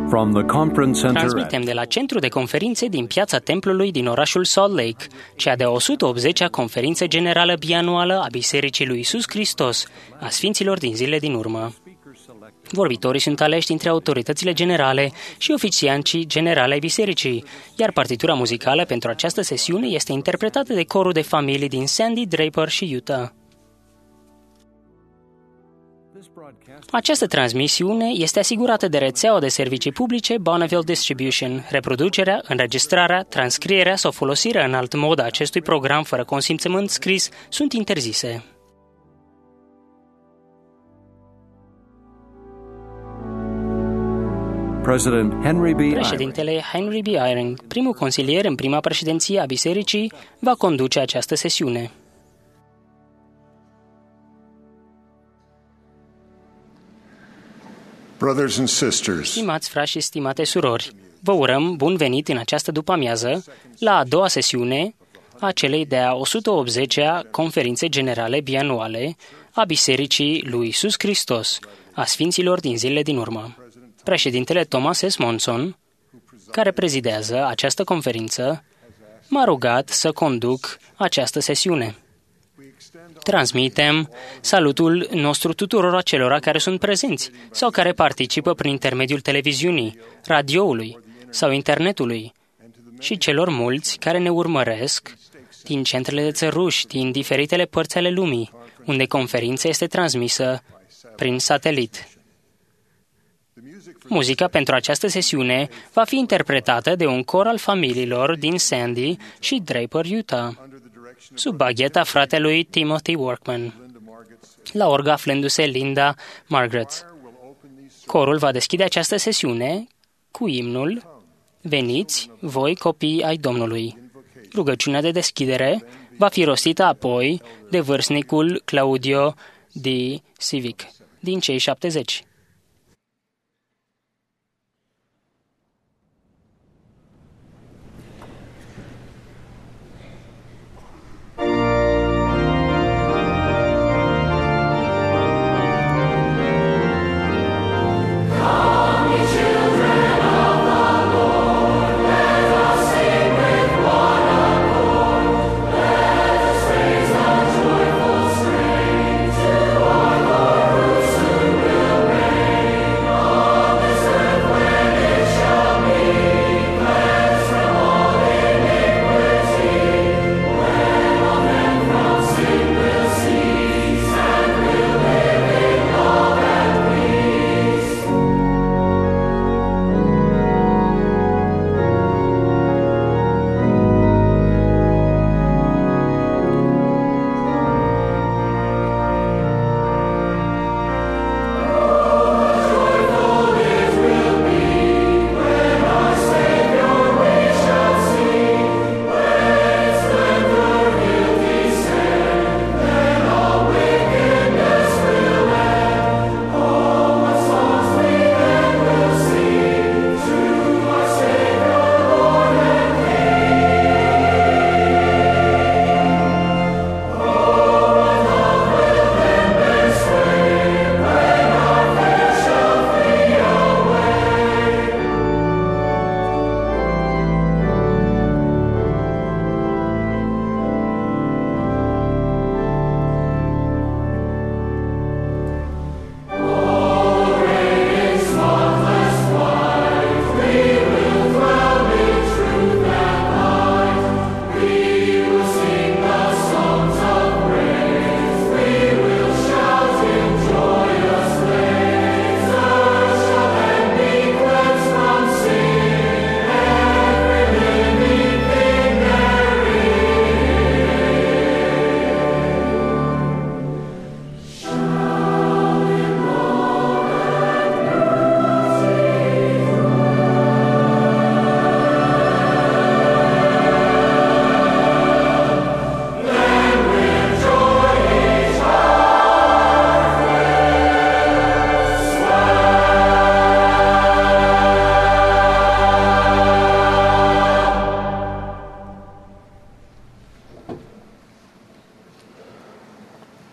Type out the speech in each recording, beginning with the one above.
From the conference center Transmitem de la centru de conferințe din piața templului din orașul Salt Lake, cea de 180-a conferință generală bianuală a Bisericii lui Iisus Hristos, a Sfinților din zile din urmă. Vorbitorii sunt aleși dintre autoritățile generale și oficianții generale ai bisericii, iar partitura muzicală pentru această sesiune este interpretată de corul de familii din Sandy, Draper și Utah. Această transmisiune este asigurată de rețeaua de servicii publice Bonneville Distribution. Reproducerea, înregistrarea, transcrierea sau folosirea în alt mod a acestui program fără consimțământ scris sunt interzise. Președintele Henry B. Eyring, primul consilier în prima președinție a bisericii, va conduce această sesiune. Brothers and sisters, Stimați frați și stimate surori, vă urăm bun venit în această după-amiază la a doua sesiune a celei de-a 180-a conferințe generale bianuale a Bisericii lui Iisus Hristos, a Sfinților din zilele din urmă. Președintele Thomas S. Monson, care prezidează această conferință, m-a rugat să conduc această sesiune. Transmitem salutul nostru tuturor acelora care sunt prezenți sau care participă prin intermediul televiziunii, radioului sau internetului și celor mulți care ne urmăresc din centrele de țăruși din diferitele părți ale lumii, unde conferința este transmisă prin satelit. Muzica pentru această sesiune va fi interpretată de un cor al familiilor din Sandy și Draper, Utah, sub bagheta fratelui Timothy Workman, la orga aflându-se Linda Margaret. Corul va deschide această sesiune cu imnul Veniți, voi copii ai Domnului. Rugăciunea de deschidere va fi rostită apoi de vârstnicul Claudio D. Civic, din cei 70.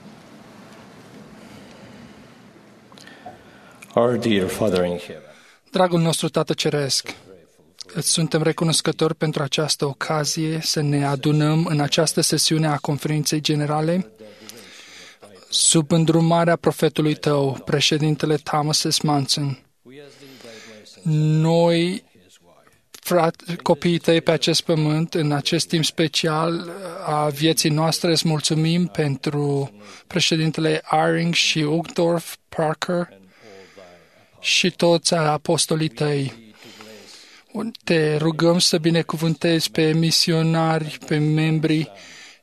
Our dear Father in heaven. Dragul nostru Tată Ceresc, îți suntem recunoscători pentru această ocazie să ne adunăm în această sesiune a conferinței generale sub îndrumarea profetului tău, președintele Thomas S. Monson. Noi, copiii tăi pe acest pământ, în acest timp special a vieții noastre, îți mulțumim pentru președintele Eyring și Uchtdorf, Parker și toți apostolii tăi. Te rugăm să binecuvântezi pe misionari, pe membrii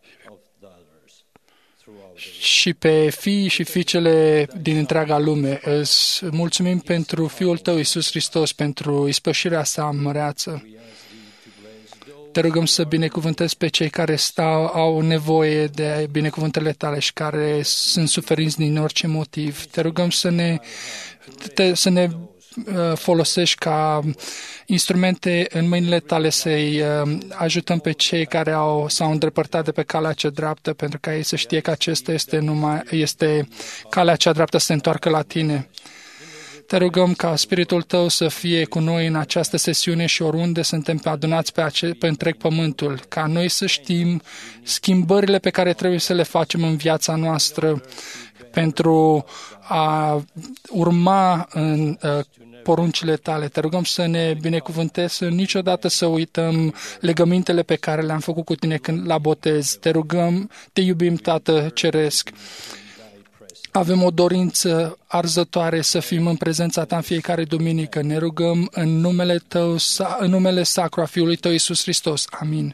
și pe fii și fiicele din întreaga lume. Îți mulțumim pentru Fiul tău, Iisus Hristos, pentru ispășirea sa măreață. Te rugăm să binecuvântezi pe cei care au nevoie de binecuvântările tale și care sunt suferinți din orice motiv. Te rugăm să ne folosești ca instrumente în mâinile tale, să-i ajutăm pe cei care s-au îndepărtat de pe calea cea dreaptă, pentru ca ei să știe că acesta este calea cea dreaptă, să se întoarcă la tine. Te rugăm ca Spiritul tău să fie cu noi în această sesiune și oriunde suntem adunați pe întreg pământul, ca noi să știm schimbările pe care trebuie să le facem în viața noastră pentru a urma în poruncile tale. Te rugăm să ne binecuvântezi, să niciodată să uităm legămintele pe care le-am făcut cu tine când la botez. Te rugăm, te iubim, Tată Ceresc. Avem o dorință arzătoare să fim în prezența ta în fiecare duminică. Ne rugăm în numele tău, în numele sacru a Fiului tău, Iisus Hristos. Amin.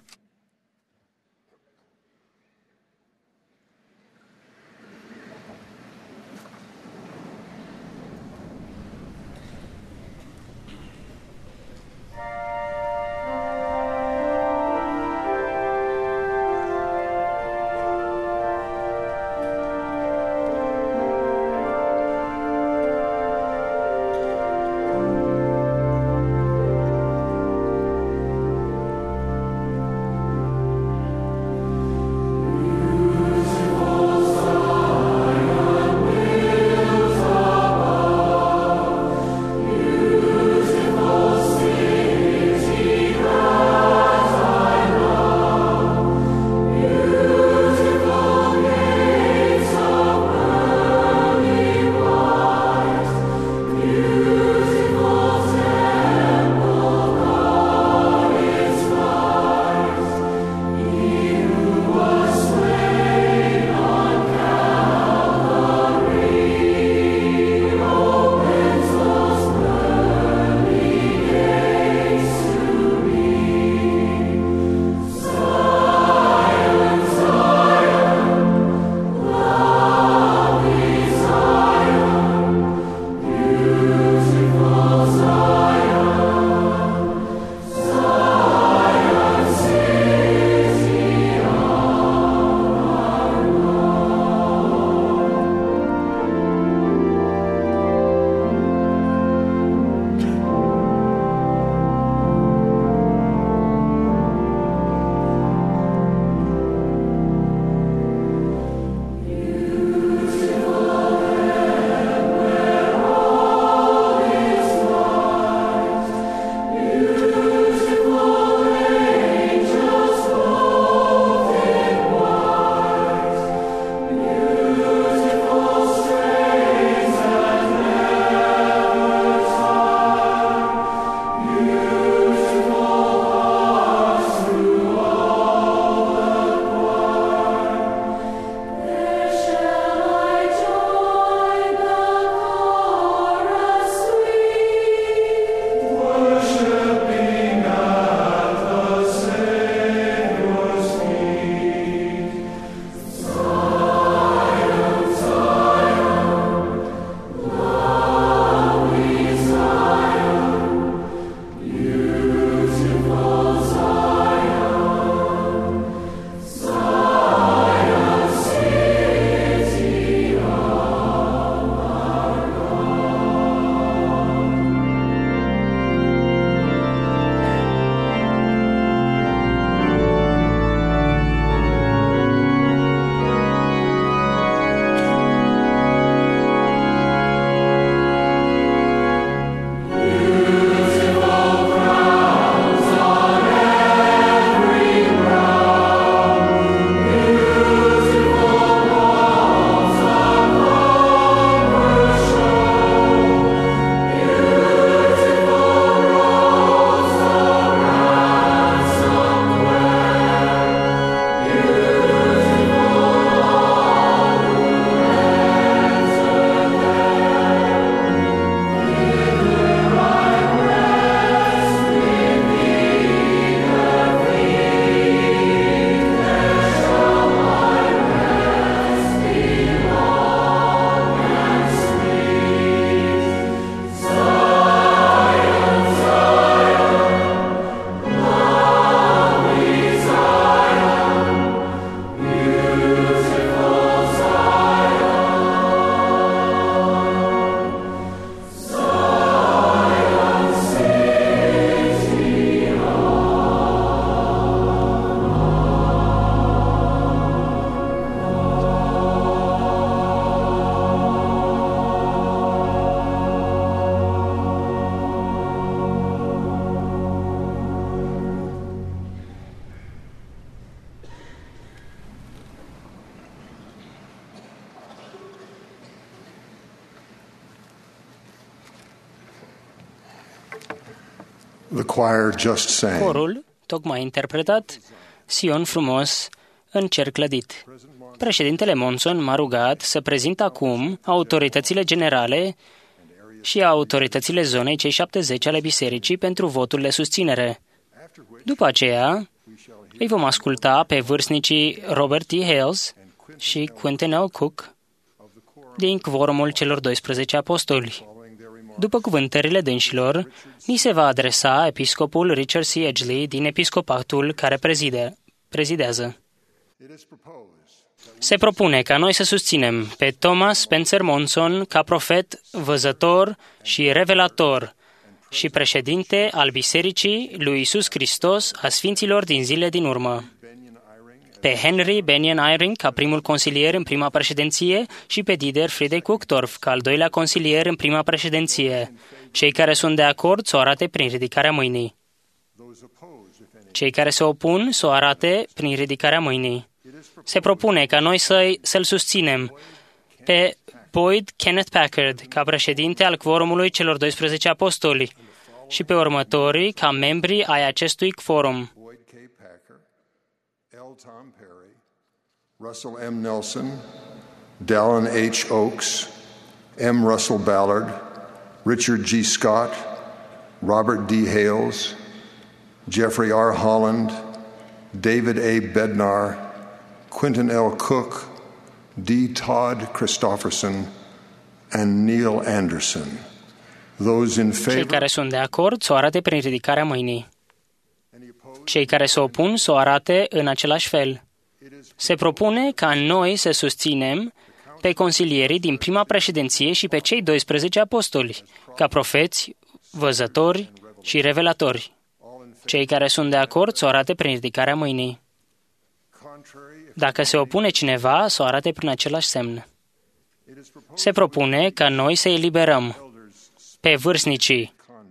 The choir just sang. Corul tocmai interpretat Sion frumos în cer clădit. Președintele Monson m-a rugat să prezint acum autoritățile generale și autoritățile zonei cei 70 ale bisericii pentru votul de susținere. După aceea, îi vom asculta pe vârstnicii Robert T. Hales și Quentin L. Cook din Quorumul celor 12 apostoli. După cuvântările dânșilor, ni se va adresa episcopul Richard C. Edgley din episcopatul care prezidează. Se propune ca noi să susținem pe Thomas Spencer Monson ca profet, văzător și revelator și președinte al Bisericii lui Iisus Hristos a Sfinților din zile din urmă, pe Henry Benyon Eyring ca primul consilier în prima președinție și pe Dieter Friedrich Uchtdorf ca al doilea consilier în prima președinție. Cei care sunt de acord să o arate prin ridicarea mâinii. Cei care se opun să o arate prin ridicarea mâinii. Se propune ca noi să-l susținem pe Boyd Kenneth Packard ca președinte al Quorumului celor 12 apostoli și pe următorii ca membri ai acestui quorum. Tom Perry, Russell M. Nelson, Dallin H. Oaks, M. Russell Ballard, Richard G. Scott, Robert D. Hales, Jeffrey R. Holland, David A. Bednar, Quentin L. Cook, D. Todd Christofferson, and Neil Anderson. Those in favor. Cei care sunt de acord să o arate prin ridicarea mâinii. Cei care se opun să o arate în același fel. Se propune ca noi să susținem pe consilierii din prima președinție și pe cei 12 apostoli, ca profeți, văzători și revelatori. Cei care sunt de acord să o arate prin ridicarea mâinii. Dacă se opune cineva, să o arate prin același semn. Se propune ca noi să eliberăm pe vârstnicii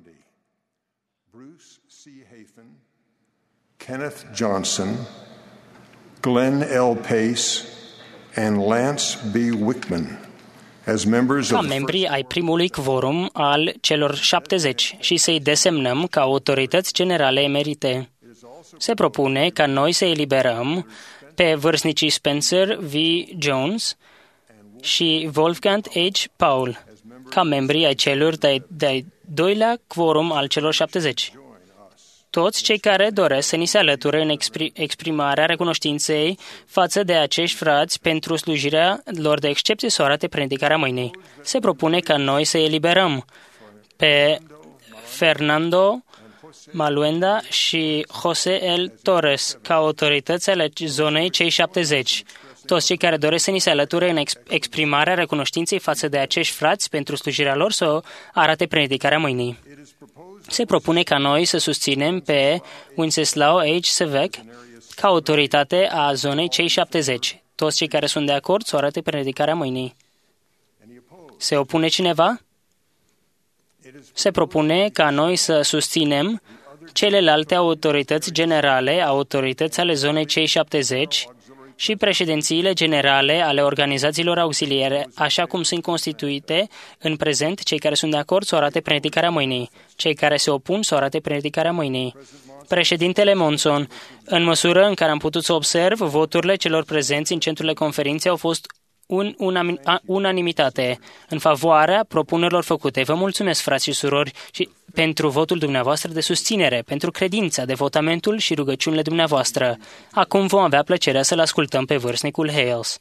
Kenneth Johnson, Glenn L. Pace, and Lance B. Wickman as members ca of membri ai primului quorum al celor 70 și să-i desemnăm ca autorități generale emerite. Se propune ca noi să eliberăm pe vârstnicii Spencer V. Jones și Wolfgang H. Paul ca membri ai celor de-ai doilea quorum al celor 70. Toți cei care doresc să ni se alăture în exprimarea recunoștinței față de acești frați pentru slujirea lor de excepție să o arate prin ridicarea mâinii. Se propune ca noi să eliberăm pe Fernando Maluenda și José L. Torres ca autorități ale zonei cei 70. Toți cei care doresc să ni se alăture în exprimarea recunoștinței față de acești frați pentru slujirea lor să o arate prin ridicarea mâinii. Se propune ca noi să susținem pe Wenceslao H. Sevec ca autoritate a zonei cei 70. Toți cei care sunt de acord să o arate prin ridicarea mâinii. Se opune cineva? Se propune ca noi să susținem celelalte autorități generale, autorități ale zonei cei 70 și președințiile generale ale organizațiilor auxiliere, așa cum sunt constituite în prezent. Cei care sunt de acord să o arate prin ridicarea mâinii. Cei care se opun să o arate prin ridicarea mâinii. Președintele Monson, în măsură în care am putut să observ, voturile celor prezenți în centrul conferinței au fost unanimitate în favoarea propunerilor făcute. Vă mulțumesc, frați și surori, și pentru votul dumneavoastră de susținere, pentru credința, devotamentul și rugăciunile dumneavoastră. Acum vom avea plăcerea să-l ascultăm pe vârstnicul Hales.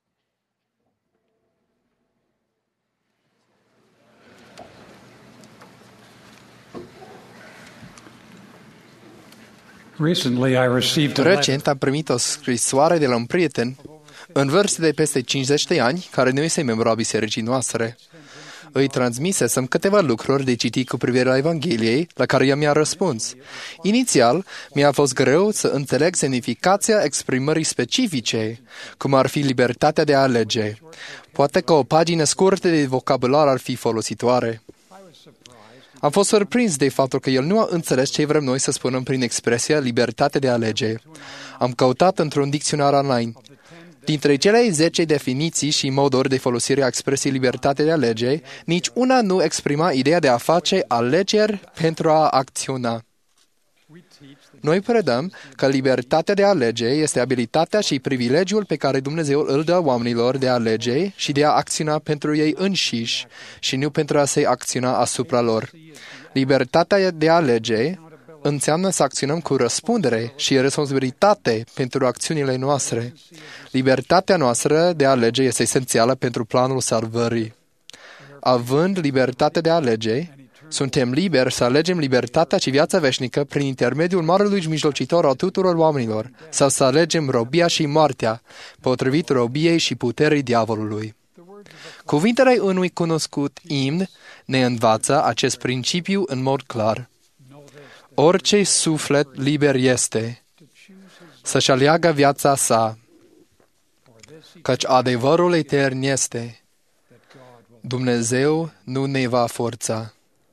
Recent am primit o scrisoare de la un prieten în vârstă de peste 50 de ani, care nu este membru a bisericii noastre. Îi transmisesem câteva lucruri de citit cu privire la Evangheliei, la care el mi-a răspuns. Inițial, mi-a fost greu să înțeleg semnificația exprimării specifice, cum ar fi libertatea de a alege. Poate că o pagină scurtă de vocabular ar fi folositoare. Am fost surprins de faptul că el nu a înțeles ce vrem noi să spunem prin expresia libertate de a alege. Am căutat într-un dicționar online. Dintre cele 10 definiții și moduri de folosire a expresiei libertate de a alege, nici una nu exprima ideea de a face alegeri pentru a acționa. Noi predăm că libertatea de a alege este abilitatea și privilegiul pe care Dumnezeu îl dă oamenilor de a alege și de a acționa pentru ei înșiși și nu pentru a se acționa asupra lor. Libertatea de a alege înseamnă să acționăm cu răspundere și responsabilitate pentru acțiunile noastre. Libertatea noastră de a alege este esențială pentru planul salvării. Având libertatea de a alege, suntem liberi să alegem libertatea și viața veșnică prin intermediul Marelui Mijlocitor al tuturor oamenilor, sau să alegem robia și moartea, potrivit robiei și puterii diavolului. Cuvintele unui cunoscut imn ne învață acest principiu în mod clar. Orice suflet liber este să-și aleagă viața sa, căci adevărul etern este: Dumnezeu nu ne va forța.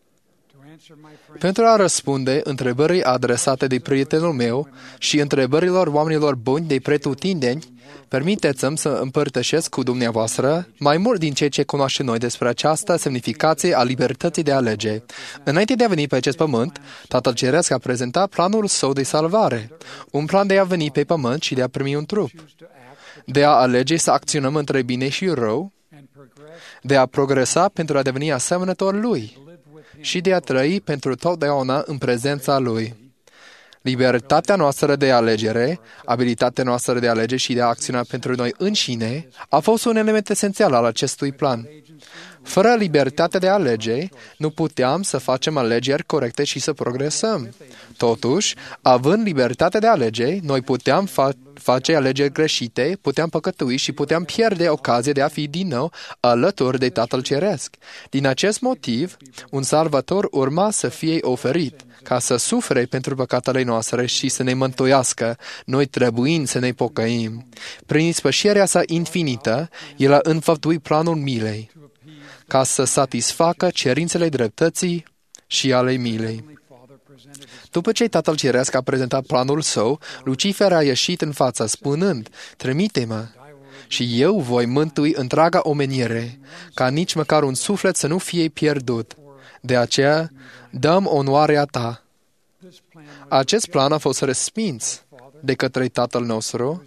Pentru a răspunde întrebării adresate de prietenul meu și întrebărilor oamenilor buni de pretutindeni, permiteți-mi să împărtășesc cu dumneavoastră mai mult din ceea ce cunoaștem noi despre această semnificație a libertății de a alege. Înainte de a veni pe acest pământ, Tatăl Ceresc a prezentat planul său de salvare, un plan de a veni pe pământ și de a primi un trup, de a alege să acționăm între bine și rău, de a progresa pentru a deveni asemănător Lui și de a trăi pentru totdeauna în prezența Lui. Libertatea noastră de alegere, abilitatea noastră de a alege și de a acționa pentru noi înșine, a fost un element esențial al acestui plan. Fără libertatea de a alege, nu puteam să facem alegeri corecte și să progresăm. Totuși, având libertatea de a alege, noi puteam face alegeri greșite, puteam păcătui și puteam pierde ocazia de a fi din nou alături de Tatăl Ceresc. Din acest motiv, un salvator urma să fie oferit, ca să sufere pentru păcatele noastre și să ne mântuiască, noi trebuind să ne pocăim. Prin ispășirea sa infinită, El a înfăptuit planul milei, ca să satisfacă cerințele dreptății și ale milei. După ce Tatăl Ceresc a prezentat planul său, Lucifer a ieșit în față, spunând: Trimite-mă și eu voi mântui întreaga omenire, ca nici măcar un suflet să nu fie pierdut. De aceea, dăm onoarea ta. Acest plan a fost respins de către Tatăl nostru,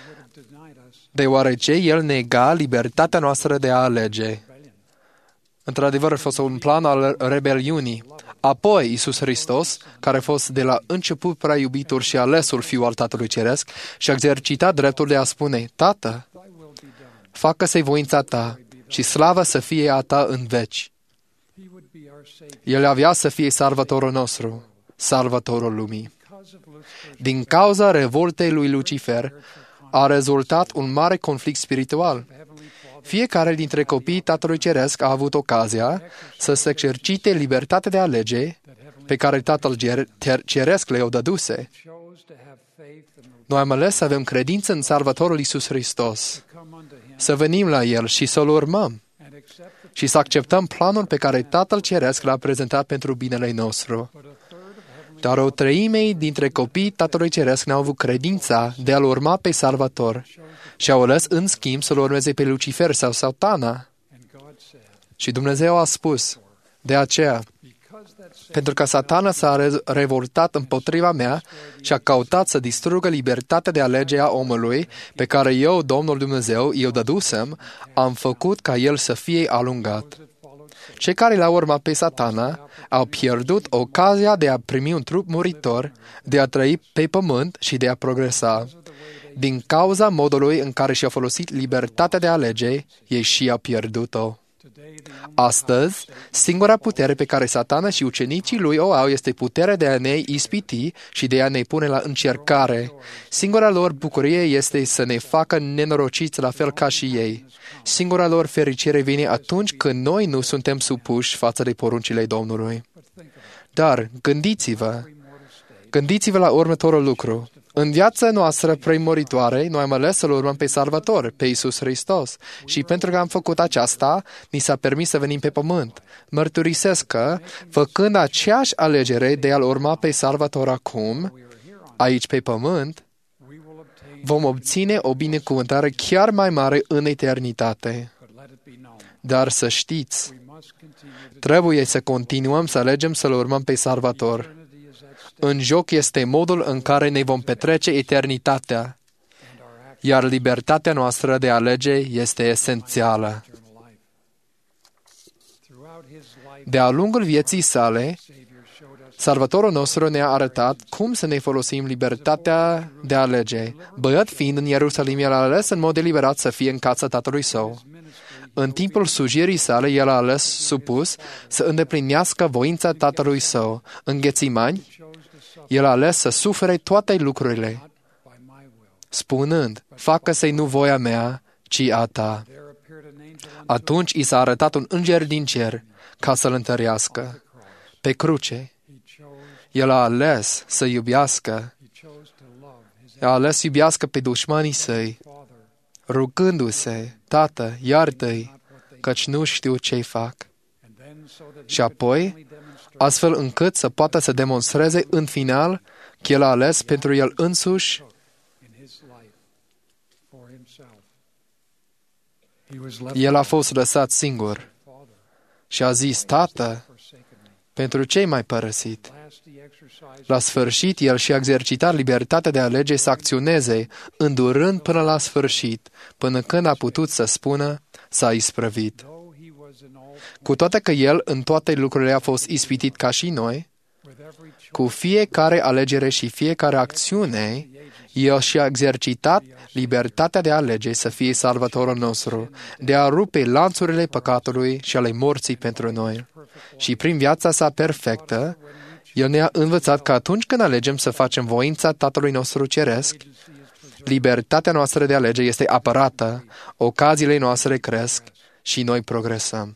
deoarece El nega libertatea noastră de a alege. Într-adevăr, a fost un plan al rebeliunii. Apoi, Iisus Hristos, care a fost de la început prea iubitul și alesul Fiul al Tatălui Ceresc, și-a exercitat dreptul de a spune: Tată, facă-se voința ta și slava să fie a ta în veci. El avea să fie salvatorul nostru, salvatorul lumii. Din cauza revoltei lui Lucifer a rezultat un mare conflict spiritual. Fiecare dintre copiii Tatălui Ceresc a avut ocazia să se exercite libertatea de a alege pe care Tatăl Ceresc le-o dăduse. Noi am ales să avem credință în Salvatorul Iisus Hristos, să venim la El și să-L urmăm și să acceptăm planul pe care Tatăl Ceresc l-a prezentat pentru binele nostru. Dar o treime dintre copiii Tatălui Ceresc n-au avut credința de a-L urma pe Salvator și au ales în schimb să-L urmeze pe Lucifer sau Satana. Și Dumnezeu a spus: de aceea, pentru că Satana s-a revoltat împotriva mea și a căutat să distrugă libertatea de alege a omului, pe care eu, Domnul Dumnezeu, i-o dădusem, am făcut ca el să fie alungat. Cei care l-au urmat pe Satana au pierdut ocazia de a primi un trup muritor, de a trăi pe pământ și de a progresa. Din cauza modului în care și-au folosit libertatea de a alege, ei și-au pierdut-o. Astăzi, singura putere pe care Satana și ucenicii lui o au este puterea de a ne ispiti și de a ne pune la încercare. Singura lor bucurie este să ne facă nenorociți la fel ca și ei. Singura lor fericire vine atunci când noi nu suntem supuși față de poruncile Domnului. Dar gândiți-vă la următorul lucru. În viața noastră premoritoare, noi am ales să-L urmăm pe Salvator, pe Iisus Hristos. Și pentru că am făcut aceasta, ni s-a permis să venim pe pământ. Mărturisesc că, făcând aceeași alegere de a-L urma pe Salvator acum, aici pe pământ, vom obține o binecuvântare chiar mai mare în eternitate. Dar să știți, trebuie să continuăm să alegem să-L urmăm pe Salvator. În joc este modul în care ne vom petrece eternitatea, iar libertatea noastră de a alege este esențială. De-a lungul vieții sale, Salvatorul nostru ne-a arătat cum să ne folosim libertatea de a alege. Băiat fiind în Ierusalim, el a ales în mod deliberat să fie în casa tatălui său. În timpul slujirii sale, el a ales supus să îndeplinească voința tatălui său. În Ghețimani, el a ales să sufere toate lucrurile, spunând, facă-se nu voia mea, ci a ta. Atunci i s-a arătat un înger din cer ca să-l întărească. Pe cruce, el a ales să iubească. A ales să iubească pe dușmanii săi, rugându-se, Tată, iartă-i, căci nu știu ce-i fac. Și apoi, astfel încât să poată să demonstreze în final că el a ales pentru el însuși el a fost lăsat singur și a zis, Tată, pentru ce m-ai părăsit? La sfârșit, el și-a exercitat libertatea de a alege să acționeze, îndurând până la sfârșit, până când a putut să spună, s-a isprăvit. Cu toate că el în toate lucrurile a fost ispitit ca și noi, cu fiecare alegere și fiecare acțiune, el și-a exercitat libertatea de a alege să fie Salvatorul nostru, de a rupe lanțurile păcatului și ale morții pentru noi. Și prin viața sa perfectă, el ne-a învățat că atunci când alegem să facem voința Tatălui nostru Ceresc, libertatea noastră de a alege este apărată, ocaziile noastre cresc și noi progresăm.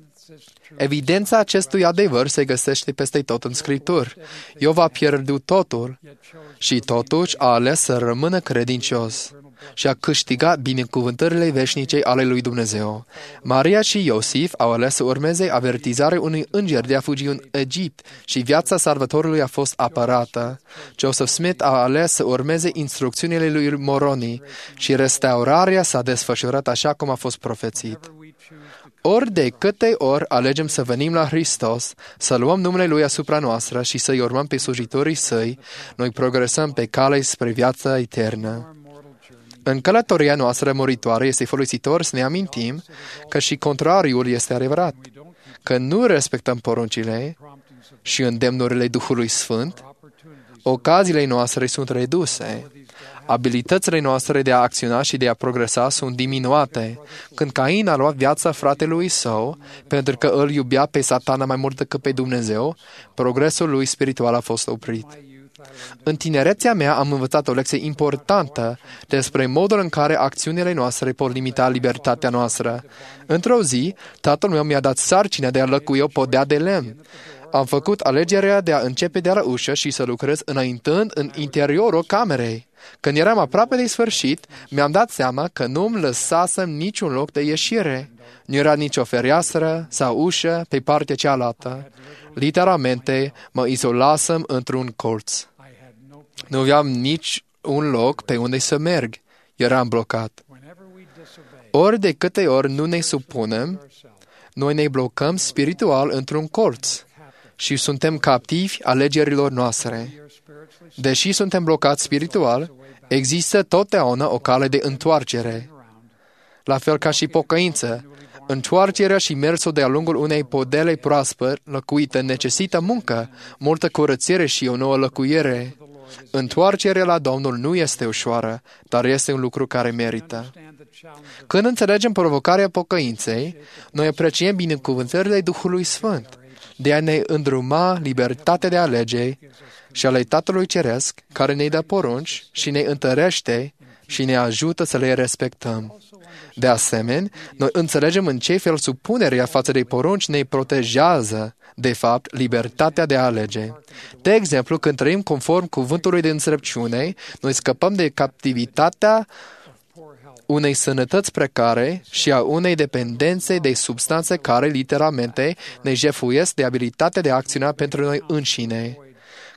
Evidența acestui adevăr se găsește peste tot în Scripturi. Iov a pierdut totul și totuși a ales să rămână credincios și a câștigat binecuvântările veșnice ale lui Dumnezeu. Maria și Iosif au ales să urmeze avertizarea unui înger de a fugi în Egipt și viața Salvatorului a fost apărată. Joseph Smith a ales să urmeze instrucțiunile lui Moroni și restaurarea s-a desfășurat așa cum a fost profețit. Ori de câte ori alegem să venim la Hristos, să luăm numele Lui asupra noastră și să-i urmăm pe slujitorii Săi, noi progresăm pe cale spre viața eternă. În călătoria noastră moritoare este folositor să ne amintim că și contrariul este adevărat, că nu respectăm poruncile și îndemnurile Duhului Sfânt, ocaziile noastre sunt reduse, abilitățile noastre de a acționa și de a progresa sunt diminuate. Când Cain a luat viața fratelui său, pentru că îl iubea pe Satana mai mult decât pe Dumnezeu, progresul lui spiritual a fost oprit. În tinerețea mea am învățat o lecție importantă despre modul în care acțiunile noastre pot limita libertatea noastră. Într-o zi, tatăl meu mi-a dat sarcina de a lăcui o podea de lemn. Am făcut alegerea de a începe de la ușă și să lucrez înaintând în interiorul camerei. Când eram aproape de sfârșit, mi-am dat seama că nu îmi lăsasem niciun loc de ieșire. Nu era nicio fereastră sau ușă pe partea cealaltă. Literalmente, mă izolasem într-un colț. Nu aveam nici un loc pe unde să merg. Eram blocat. Ori de câte ori nu ne supunem, noi ne blocăm spiritual într-un colț și suntem captivi alegerilor noastre. Deși suntem blocați spiritual, există totdeauna o cale de întoarcere. La fel ca și pocăință, întoarcerea și mersul de-a lungul unei podele proaspăt lăcuite necesită muncă, multă curățire și o nouă lăcuire. Întoarcerea la Domnul nu este ușoară, dar este un lucru care merită. Când înțelegem provocarea pocăinței, noi apreciem binecuvântările Duhului Sfânt, de a ne îndruma libertatea de a alege și ale Tatălui Ceresc, care ne dă porunci și ne întărește și ne ajută să le respectăm. De asemenea, noi înțelegem în ce fel supunerea față de porunci ne protejează, de fapt, libertatea de a alege. De exemplu, când trăim conform cuvântului de înțelepciune, noi scăpăm de captivitatea unei sănătăți precare și a unei dependențe de substanțe care, literalmente, ne jefuiesc de abilitatea de a acționa pentru noi înșine.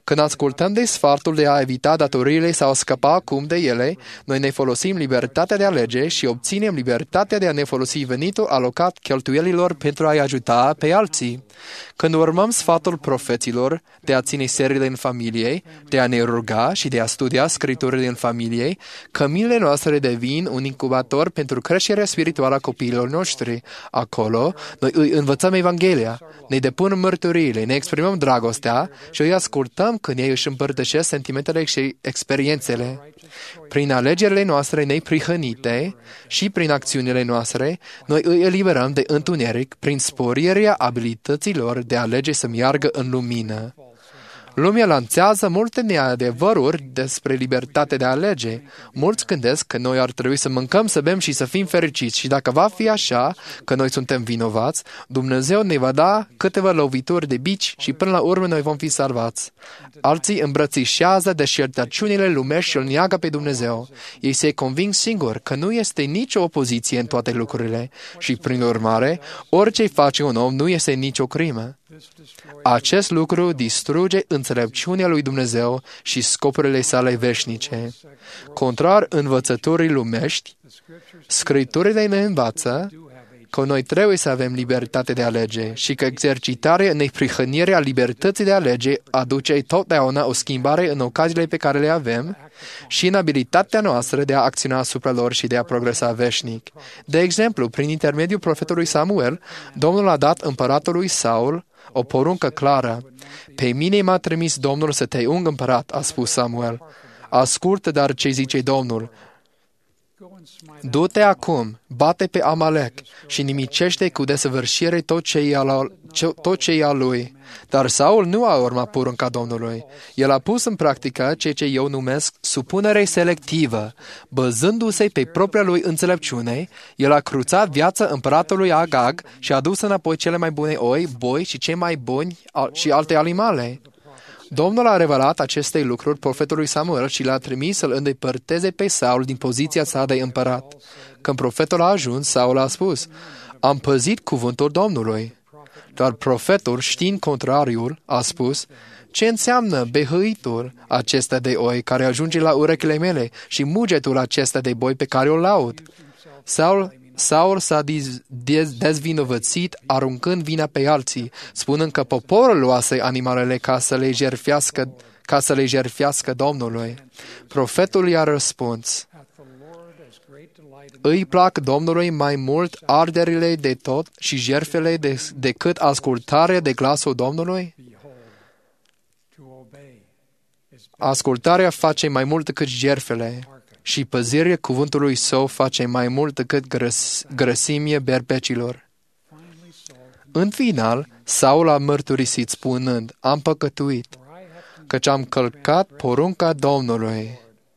Când ascultăm de sfatul de a evita datoriile sau a scăpa acum de ele, noi ne folosim libertatea de a alege și obținem libertatea de a ne folosi venitul alocat cheltuielilor pentru a-i ajuta pe alții. Când urmăm sfatul profeților de a ține seriile în familie, de a ne ruga și de a studia scripturile în familie, căminile noastre devin un incubator pentru creșterea spirituală a copiilor noștri. Acolo, noi îi învățăm Evanghelia, ne depunem mărturiile, ne exprimăm dragostea și îi ascultăm când ei își împărtășesc sentimentele și experiențele. Prin alegerile noastre neprihănite și prin acțiunile noastre, noi îi eliberăm de întuneric prin sporirea abilităților de a alege să meargă în lumină. Lumea lanțează multe neadevăruri despre libertatea de a alege. Mulți gândesc că noi ar trebui să mâncăm, să bem și să fim fericiți și dacă va fi așa, că noi suntem vinovați, Dumnezeu ne va da câteva lovituri de bici și până la urmă noi vom fi salvați. Alții îmbrățișează deșertăciunile lumești și îl neagă pe Dumnezeu. Ei se conving singuri că nu este nicio opoziție în toate lucrurile și, prin urmare, orice face un om nu este nicio crimă. Acest lucru distruge înțelepciunea lui Dumnezeu și scopurile sale veșnice. Contrar învățătorii lumești, Scripturile ne învață că noi trebuie să avem libertate de a alege și că exercitarea neprihănirea libertății de a alege aduce totdeauna o schimbare în ocaziile pe care le avem și în abilitatea noastră de a acționa asupra lor și de a progresa veșnic. De exemplu, prin intermediul profetului Samuel, Domnul a dat împăratului Saul o poruncă clară. Pe mine m-a trimis Domnul să te ung împărat, a spus Samuel. Ascultă dar ce zice Domnul. Du-te acum, bate pe Amalek și nimicește cu desăvârșire tot ce e al lui. Dar Saul nu a urmat porunca Domnului. El a pus în practică ceea ce eu numesc supunere selectivă. Bazându-se pe propria lui înțelepciune, el a cruțat viața împăratului Agag și a dus înapoi cele mai bune oi, boi și cei mai buni și alte animale. Domnul a revelat aceste lucruri profetului Samuel și l-a trimis să-l îndepărteze pe Saul din poziția sa de împărat. Când profetul a ajuns, Saul a spus, am păzit cuvântul Domnului. Dar profetul, știind contrariul, a spus, ce înseamnă behăitul acesta de oi care ajunge la urechile mele și mugetul acesta de boi pe care o laud? Saul s-a dezvinovățit aruncând vina pe alții, spunând că poporul luase animalele ca să le jertfească Domnului. Profetul i-a răspuns, îi plac Domnului mai mult arderile de tot și jertfele decât ascultarea de glasul Domnului? Ascultarea face mai mult decât jertfele și păzirea cuvântului său face mai mult decât grăsimea berbecilor. În final, Saul a mărturisit spunând, am păcătuit, căci am călcat porunca Domnului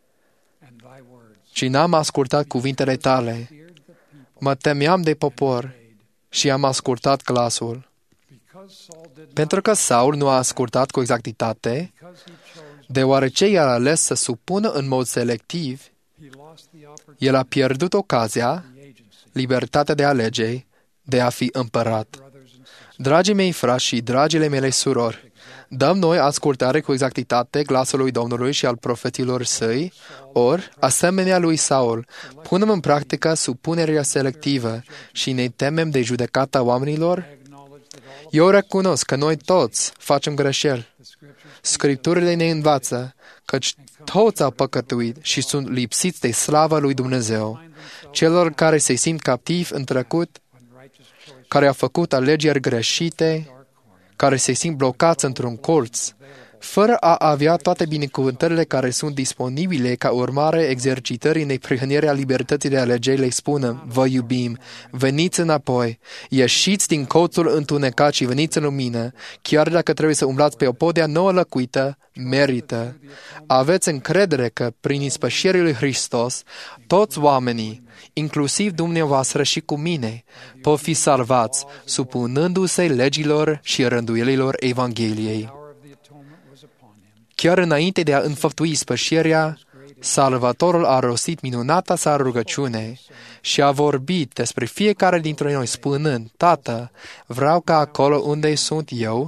și n-am ascultat cuvintele tale. Mă temeam de popor și am ascultat glasul. Pentru că Saul nu a ascultat cu exactitate, deoarece el a ales să supună în mod selectiv, el a pierdut ocazia, libertatea de a alege, de a fi împărat. Dragii mei frați și dragile mele surori, dăm noi ascultare cu exactitate glasului Domnului și al profeților săi, ori, asemenea lui Saul, punem în practică supunerea selectivă și ne temem de judecata oamenilor? Eu recunosc că noi toți facem greșeli. Scripturile ne învață căci toți au păcătuit și sunt lipsiți de slava lui Dumnezeu. Celor care se simt captivi în trecut, care au făcut alegeri greșite, care se simt blocați într-un colț, fără a avea toate binecuvântările care sunt disponibile ca urmare exercitării neprihănirea libertății de a alege, le spunem, vă iubim, veniți înapoi, ieșiți din colțul întunecat și veniți în lumină, chiar dacă trebuie să umblați pe o podea nouă lăcuită, merită. Aveți încredere că prin ispășirea lui Hristos, toți oamenii, inclusiv dumneavoastră și cu mine, pot fi salvați, supunându-se legilor și rânduielilor Evangheliei. Chiar înainte de a înfăptui spășirea, Salvatorul a rostit minunata sa rugăciune și a vorbit despre fiecare dintre noi spunând, Tată, vreau ca acolo unde sunt eu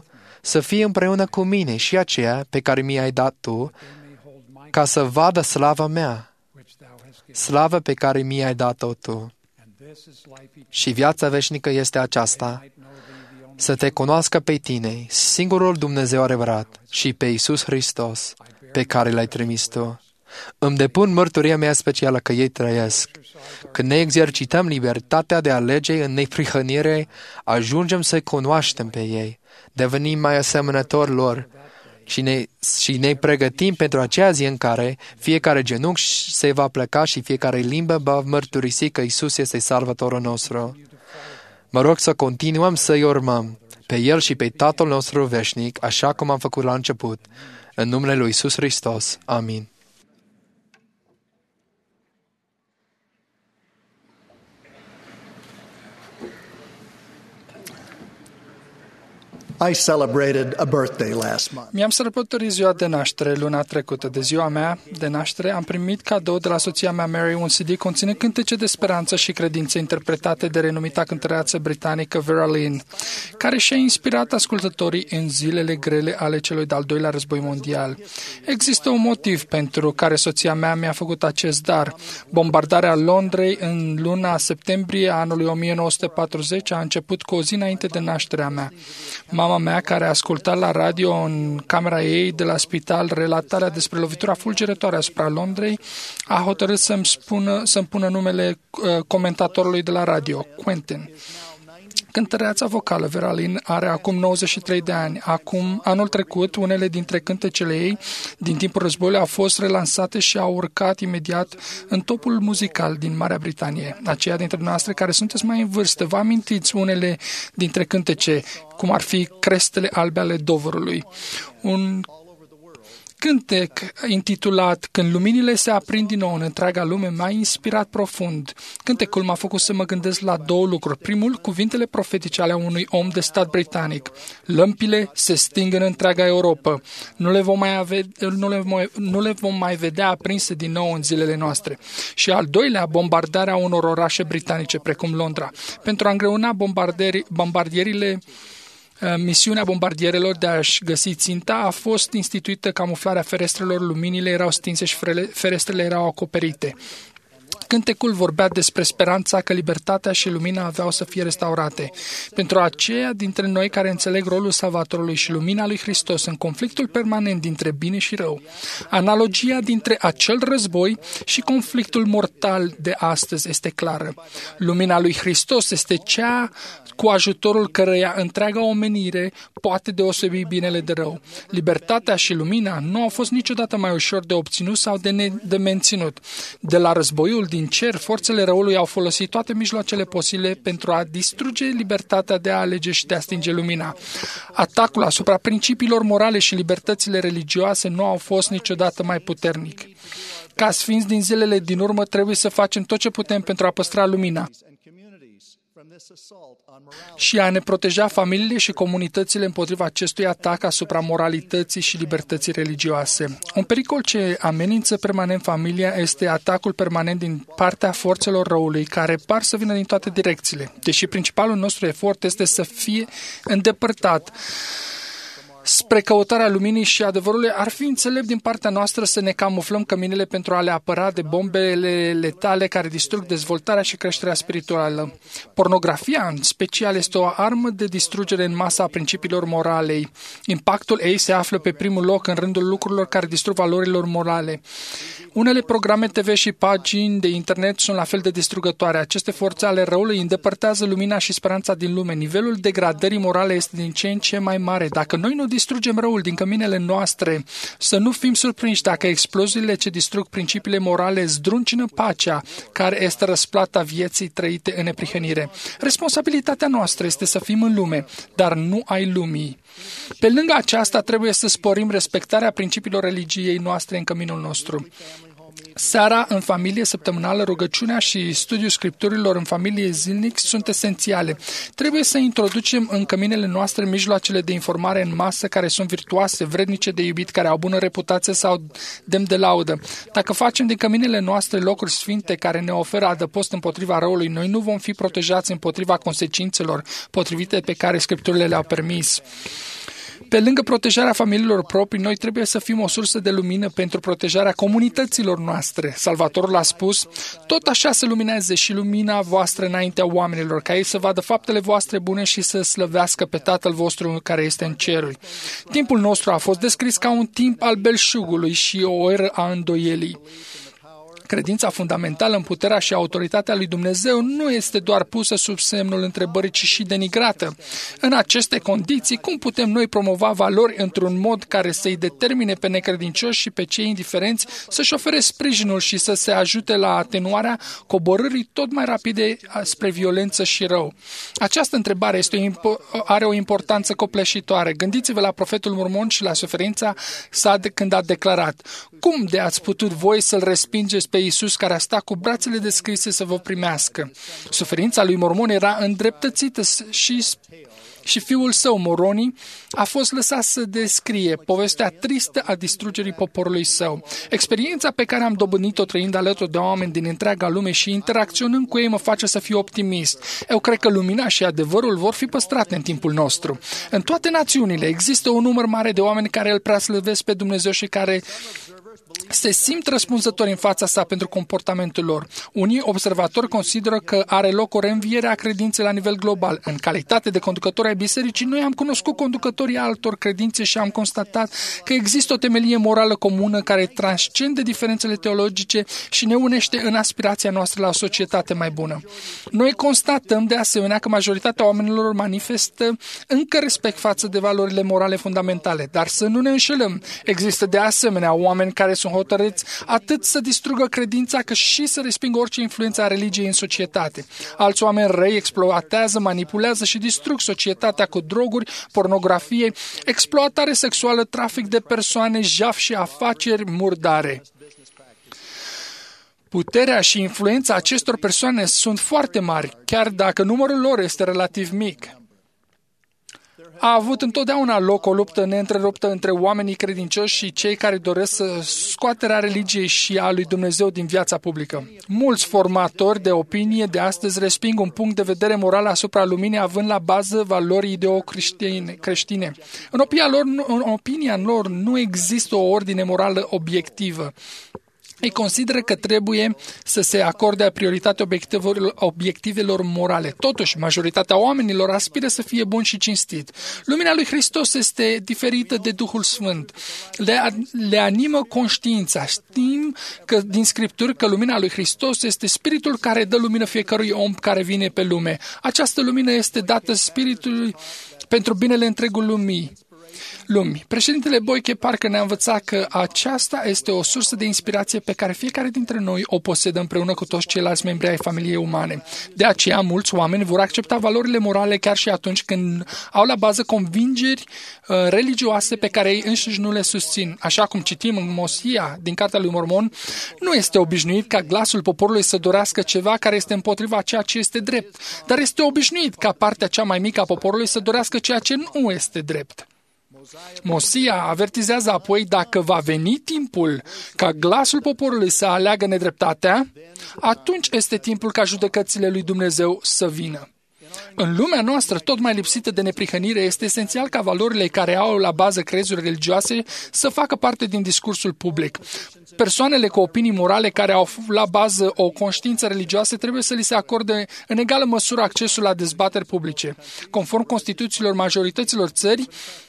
să fie împreună cu mine și aceea pe care mi-ai dat tu, ca să vadă slava mea, slavă pe care mi-ai dat-o tu. Și viața veșnică este aceasta, să te cunoască pe tine, singurul Dumnezeu adevărat, și pe Iisus Hristos, pe care l-ai trimis tu. Îmi depun mărturia mea specială că ei trăiesc. Când ne exercităm libertatea de a alege în neprihănire, ajungem să cunoaștem pe ei, devenim mai asemănători lor și ne pregătim pentru aceea zi în care fiecare genunchi se va pleca și fiecare limbă va mărturisi că Iisus este Salvatorul nostru. Mă rog să continuăm să-i urmăm pe El și pe Tatăl nostru veșnic, așa cum am făcut la început. În numele lui Iisus Hristos. Amin. I celebrated a birthday last month. Mi-am sărbătorit ziua de naștere luna trecută. De ziua mea de naștere am primit cadou de la soția mea Mary un CD conținând cântece de speranță și credință interpretate de renumita cântăreață britanică Vera Lynn, care și-a inspirat ascultătorii în zilele grele ale celui de-al doilea război mondial. Există un motiv pentru care soția mea mi-a făcut acest dar. Bombardarea Londrei în luna septembrie anului 1940 a început cu o zi înainte de nașterea mea. Mama mea, care a ascultat la radio în camera ei de la spital relatarea despre lovitura fulgerătoare asupra Londrei, a hotărât să-mi pună numele comentatorului de la radio, Quentin. Cântăreața vocală Vera Lynn are acum 93 de ani. Anul trecut, unele dintre cântecele ei din timpul războiului au fost relansate și au urcat imediat în topul muzical din Marea Britanie. Aceia dintre noastre care sunteți mai în vârstă, vă amintiți unele dintre cântece, cum ar fi Crestele albe ale Doverului. Un cântec intitulat Când luminile se aprind din nou în întreaga lume m-a inspirat profund. Cântecul m-a făcut să mă gândesc la două lucruri. Primul, cuvintele profetice ale unui om de stat britanic. Lămpile se sting în întreaga Europa. Nu le vom mai vedea aprinse din nou în zilele noastre. Și al doilea, bombardarea unor orașe britanice, precum Londra. Pentru a îngreuna bombardierile, misiunea bombardierelor de a-și găsi ținta a fost instituită camuflarea ferestrelor, luminile erau stinse și ferestrele erau acoperite. Cântecul vorbea despre speranța că libertatea și lumina aveau să fie restaurate. Pentru aceia dintre noi care înțeleg rolul Salvatorului și lumina lui Hristos în conflictul permanent dintre bine și rău, analogia dintre acel război și conflictul mortal de astăzi este clară. Lumina lui Hristos este cea cu ajutorul căreia întreaga omenire poate deosebi binele de rău. Libertatea și lumina nu au fost niciodată mai ușor de obținut sau de menținut. De la războiul din cer, forțele răului au folosit toate mijloacele posibile pentru a distruge libertatea de a alege și de a stinge lumina. Atacul asupra principiilor morale și libertățile religioase nu au fost niciodată mai puternic. Ca sfinți din zilele din urmă, trebuie să facem tot ce putem pentru a păstra lumina și a ne proteja familiile și comunitățile împotriva acestui atac asupra moralității și libertății religioase. Un pericol ce amenință permanent familia este atacul permanent din partea forțelor răului, care par să vină din toate direcțiile. Deși principalul nostru efort este să fie îndepărtat spre căutarea luminii și adevărului, ar fi înțelept din partea noastră să ne camuflăm căminele pentru a le apăra de bombele letale care distrug dezvoltarea și creșterea spirituală. Pornografia, în special, este o armă de distrugere în masă a principiilor moralei. Impactul ei se află pe primul loc în rândul lucrurilor care distrug valorilor morale. Unele programe TV și pagini de internet sunt la fel de distrugătoare. Aceste forțe ale răului îndepărtează lumina și speranța din lume. Nivelul degradării morale este din ce în ce mai mare. Dacă noi nu distrugem răul din căminele noastre, să nu fim surprinși dacă exploziile ce distrug principiile morale zdruncină pacea, care este răsplata vieții trăite în neprihănire. Responsabilitatea noastră este să fim în lume, dar nu ai lumii. Pe lângă aceasta, trebuie să sporim respectarea principiilor religiei noastre în căminul nostru. Seara în familie, săptămânală, rugăciunea și studiul scripturilor în familie zilnic sunt esențiale. Trebuie să introducem în căminele noastre mijloacele de informare în masă care sunt virtuoase, vrednice de iubit, care au bună reputație sau demn de laudă. Dacă facem din căminele noastre locuri sfinte care ne oferă adăpost împotriva răului, noi nu vom fi protejați împotriva consecințelor potrivite pe care scripturile le-au permis. Pe lângă protejarea familiilor proprii, noi trebuie să fim o sursă de lumină pentru protejarea comunităților noastre. Salvatorul a spus: tot așa să lumineze și lumina voastră înaintea oamenilor, ca ei să vadă faptele voastre bune și să slăvească pe Tatăl vostru care este în ceruri. Timpul nostru a fost descris ca un timp al belșugului și o eră a îndoielii. Credința fundamentală în puterea și autoritatea lui Dumnezeu nu este doar pusă sub semnul întrebării, ci și denigrată. În aceste condiții, cum putem noi promova valori într-un mod care să-i determine pe necredincioși și pe cei indiferenți să-și ofere sprijinul și să se ajute la atenuarea coborârii tot mai rapide spre violență și rău? Această întrebare are o importanță copleșitoare. Gândiți-vă la profetul Mormon și la suferința sa când a declarat: cum de ați putut voi să-l respingeți pe Iisus care a stat cu brațele deschise să vă primească? Suferința lui Mormon era îndreptățită și fiul său, Moroni, a fost lăsat să descrie povestea tristă a distrugerii poporului său. Experiența pe care am dobândit-o trăind alături de oameni din întreaga lume și interacționând cu ei mă face să fiu optimist. Eu cred că lumina și adevărul vor fi păstrate în timpul nostru. În toate națiunile există un număr mare de oameni care îl preaslăvesc pe Dumnezeu și care se simt răspunzători în fața sa pentru comportamentul lor. Unii observatori consideră că are loc o reînviere a credinței la nivel global. În calitate de conducători ai bisericii, noi am cunoscut conducătorii altor credințe și am constatat că există o temelie morală comună care transcende diferențele teologice și ne unește în aspirația noastră la o societate mai bună. Noi constatăm de asemenea că majoritatea oamenilor manifestă încă respect față de valorile morale fundamentale, dar să nu ne înșelăm. Există de asemenea oameni care sunt hotărâți atât să distrugă credința, cât și să respingă orice influență a religiei în societate. Alți oameni răi exploatează, manipulează și distrug societatea cu droguri, pornografie, exploatare sexuală, trafic de persoane, jaf și afaceri murdare. Puterea și influența acestor persoane sunt foarte mari, chiar dacă numărul lor este relativ mic. A avut întotdeauna loc o luptă neîntreruptă între oamenii credincioși și cei care doresc scoaterea religiei și a lui Dumnezeu din viața publică. Mulți formatori de opinie de astăzi resping un punct de vedere moral asupra luminii având la bază valori ideo-creștine. În opinia lor nu există o ordine morală obiectivă. Ei consideră că trebuie să se acorde prioritate obiectivelor morale. Totuși, majoritatea oamenilor aspiră să fie bun și cinstit. Lumina lui Hristos este diferită de Duhul Sfânt. Le animă conștiința. Știm din Scripturi că lumina lui Hristos este Spiritul care dă lumină fiecărui om care vine pe lume. Această lumină este dată Spiritului pentru binele întregul lumii. Președintele Boyke Parker ne-a învățat că aceasta este o sursă de inspirație pe care fiecare dintre noi o posedă împreună cu toți ceilalți membri ai familiei umane. De aceea, mulți oameni vor accepta valorile morale chiar și atunci când au la bază convingeri religioase pe care ei înșiși nu le susțin. Așa cum citim în Mosia din Cartea lui Mormon, nu este obișnuit ca glasul poporului să dorească ceva care este împotriva ceea ce este drept, dar este obișnuit ca partea cea mai mică a poporului să dorească ceea ce nu este drept. Mosia avertizează apoi dacă va veni timpul ca glasul poporului să aleagă nedreptatea, atunci este timpul ca judecățile lui Dumnezeu să vină. În lumea noastră tot mai lipsită de neprihănire, este esențial ca valorile care au la bază crezuri religioase să facă parte din discursul public. Persoanele cu opinii morale care au la bază o conștiință religioasă trebuie să li se acorde în egală măsură accesul la dezbateri publice. Conform Constituțiilor majorităților țări,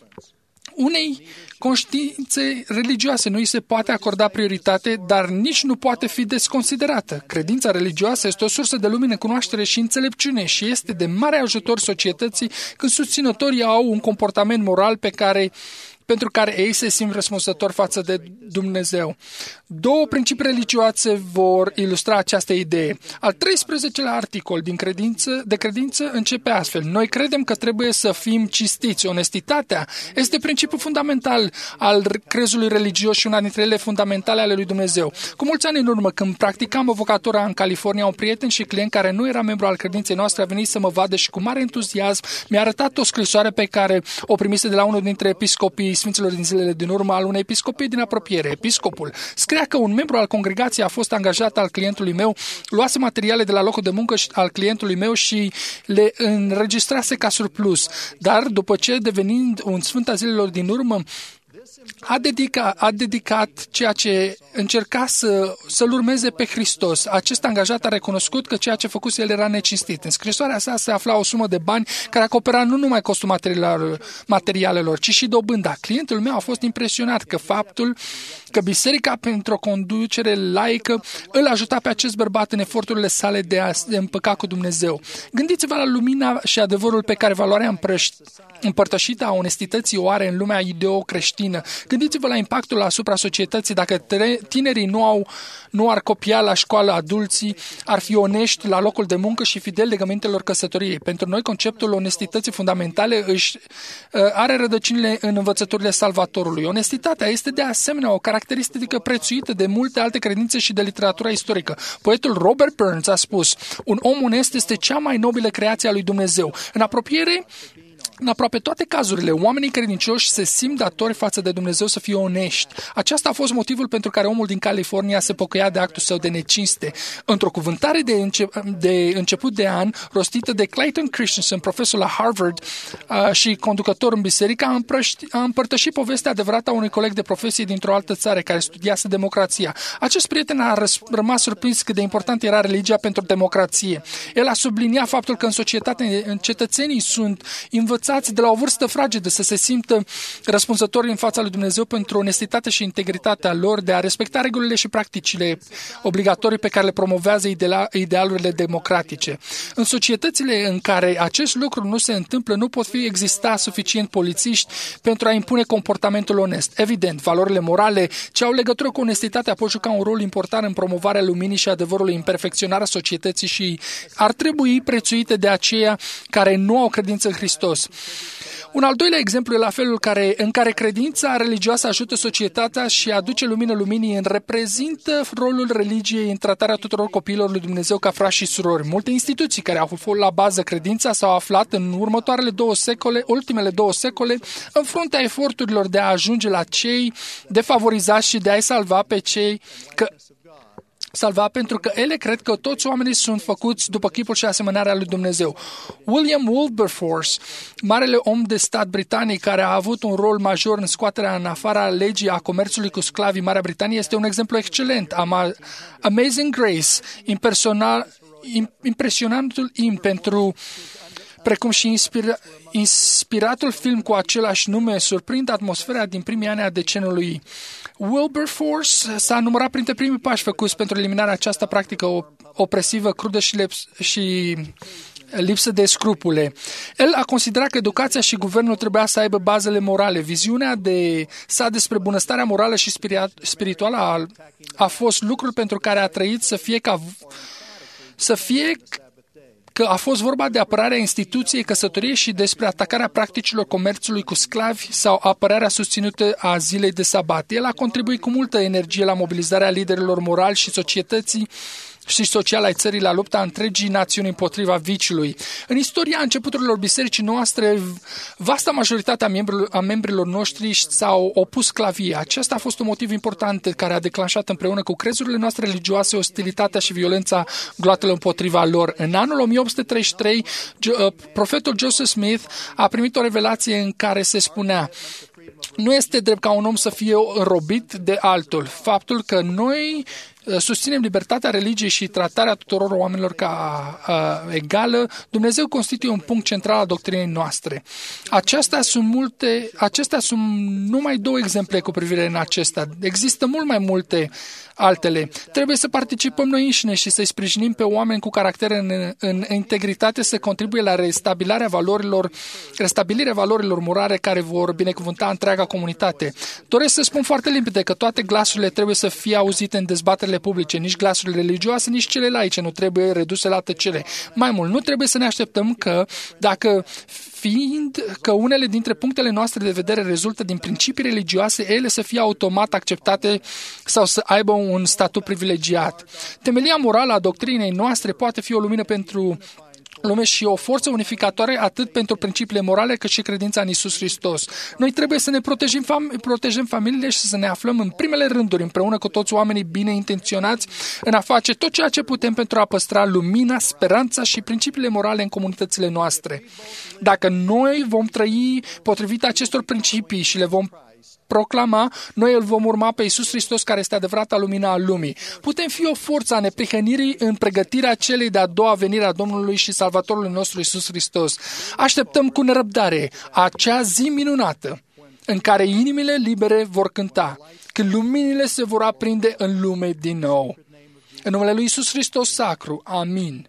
unei conștiințe religioase nu îi se poate acorda prioritate, dar nici nu poate fi desconsiderată. Credința religioasă este o sursă de lumină, cunoaștere și înțelepciune și este de mare ajutor societății când susținătorii au un comportament moral pentru care ei se simt răspunzători față de Dumnezeu. Două principii religioase vor ilustra această idee. Al 13-lea articol de credință începe astfel. Noi credem că trebuie să fim cinstiți. Onestitatea este principiul fundamental al crezului religios și una dintre ele fundamentale ale lui Dumnezeu. Cu mulți ani în urmă, când practicam avocatura în California, un prieten și client care nu era membru al credinței noastre a venit să mă vadă și cu mare entuziasm mi-a arătat o scrisoare pe care o primise de la unul dintre episcopii Sfinților din zilele din urmă al unei episcopii din apropiere. Episcopul scria că un membru al congregației a fost angajat al clientului meu, luase materiale de la locul de muncă al clientului meu și le înregistrase ca surplus. Dar după ce, devenind un sfânt al zilelor din urmă, a dedicat ceea ce încerca să-L urmeze pe Hristos. Acest angajat a recunoscut că ceea ce făcuse el era necinstit. În scrisoarea sa se afla o sumă de bani care acopera nu numai costul materialelor, ci și dobânda. Clientul meu a fost impresionat că biserica, pentru o conducere laică, îl ajuta pe acest bărbat în eforturile sale de a se împăca cu Dumnezeu. Gândiți-vă la lumina și adevărul pe care valoarea împărtășită a onestității o are în lumea ideo-creștină. Gândiți-vă la impactul asupra societății dacă tinerii nu ar copia la școală adulții, ar fi onești la locul de muncă și fideli legămintelor căsătoriei. Pentru noi, conceptul onestității fundamentale are rădăcinile în învățăturile Salvatorului. Onestitatea este de asemenea o caracteristică prețuită de multe alte credințe și de literatura istorică. Poetul Robert Burns a spus: un om onest este cea mai nobilă creație a lui Dumnezeu. În aproape toate cazurile, oamenii credincioși se simt datori față de Dumnezeu să fie onești. Aceasta a fost motivul pentru care omul din California se pocăia de actul său de necinste. Într-o cuvântare de început de an, rostită de Clayton Christensen, profesor la Harvard și conducător în biserică, a împărtășit povestea adevărată a unui coleg de profesie dintr-o altă țară care studiase democrația. Acest prieten a rămas surprins cât de important era religia pentru democrație. El a subliniat faptul că în societate cetățenii sunt învățați de la o vârstă fragedă să se simtă răspunzători în fața lui Dumnezeu pentru onestitatea și integritatea lor, de a respecta regulile și practicile obligatorii pe care le promovează idealurile democratice. În societățile în care acest lucru nu se întâmplă, nu pot exista suficient polițiști pentru a impune comportamentul onest. Evident, valorile morale ce au legătură cu onestitatea pot juca un rol important în promovarea luminii și adevărului, în perfecționarea societății și ar trebui prețuite de aceia care nu au credință în Hristos. Un al doilea exemplu e la felul în care credința religioasă ajută societatea și aduce lumină luminii, reprezintă rolul religiei în tratarea tuturor copiilor lui Dumnezeu ca frați și surori. Multe instituții care au fost la bază credința s-au aflat în ultimele două secole în fruntea eforturilor de a ajunge la cei defavorizați și de a-i salva pe cei pentru că ele cred că toți oamenii sunt făcuți după chipul și asemănarea lui Dumnezeu. William Wilberforce, marele om de stat britanic care a avut un rol major în scoaterea în afara legii a comerțului cu sclavi în Marea Britanie, este un exemplu excelent. Amazing Grace, impresionantul precum și inspiratul film cu același nume, surprind atmosfera din primii ani a decenului. Wilberforce s-a numărat printre primii pași făcuți pentru eliminarea această practică opresivă, crudă și lipsă de scrupule. El a considerat că educația și guvernul trebuia să aibă bazele morale. Viziunea sa despre bunăstarea morală și spirituală a fost lucrul pentru care a trăit să fie că a fost vorba de apărarea instituției căsătoriei și despre atacarea practicilor comerțului cu sclavi sau apărarea susținută a zilei de sabat. El a contribuit cu multă energie la mobilizarea liderilor morali și societății și social ai țării la lupta întregii națiuni împotriva viciului. În istoria începuturilor bisericii noastre, vasta majoritatea a membrilor noștri s-au opus sclaviei. Acesta a fost un motiv important care a declanșat împreună cu crezurile noastre religioase ostilitatea și violența gloatelor împotriva lor. În anul 1833, profetul Joseph Smith a primit o revelație în care se spunea: nu este drept ca un om să fie înrobit de altul. Faptul că noi susținem libertatea religiei și tratarea tuturor oamenilor ca egală, Dumnezeu constituie un punct central al doctrinei noastre. Acestea sunt numai două exemple cu privire în acesta. Există mult mai multe altele. Trebuie să participăm noi înșine și să-i sprijinim pe oameni cu caracter în integritate să contribuie la restabilirea valorilor morale care vor binecuvânta întreaga comunitate. Doresc să spun foarte limpede că toate glasurile trebuie să fie auzite în dezbaterile publice, nici glasurile religioase, nici cele laice nu trebuie reduse la tăcere. Mai mult, nu trebuie să ne așteptăm că fiind că unele dintre punctele noastre de vedere rezultă din principii religioase, ele să fie automat acceptate sau să aibă un statut privilegiat. Temelia morală a doctrinei noastre poate fi o lumină pentru lume și o forță unificatoare atât pentru principiile morale cât și credința în Iisus Hristos. Noi trebuie să ne protejăm familiile și să ne aflăm în primele rânduri împreună cu toți oamenii bine intenționați în a face tot ceea ce putem pentru a păstra lumina, speranța și principiile morale în comunitățile noastre. Dacă noi vom trăi potrivit acestor principii și le vom proclama, noi îl vom urma pe Iisus Hristos, care este adevărata lumina a lumii. Putem fi o forță a neprihănirii în pregătirea celei de-a doua venire a Domnului și Salvatorului nostru Iisus Hristos. Așteptăm cu nerăbdare acea zi minunată în care inimile libere vor cânta, când luminile se vor aprinde în lume din nou. În numele lui Iisus Hristos sacru. Amin.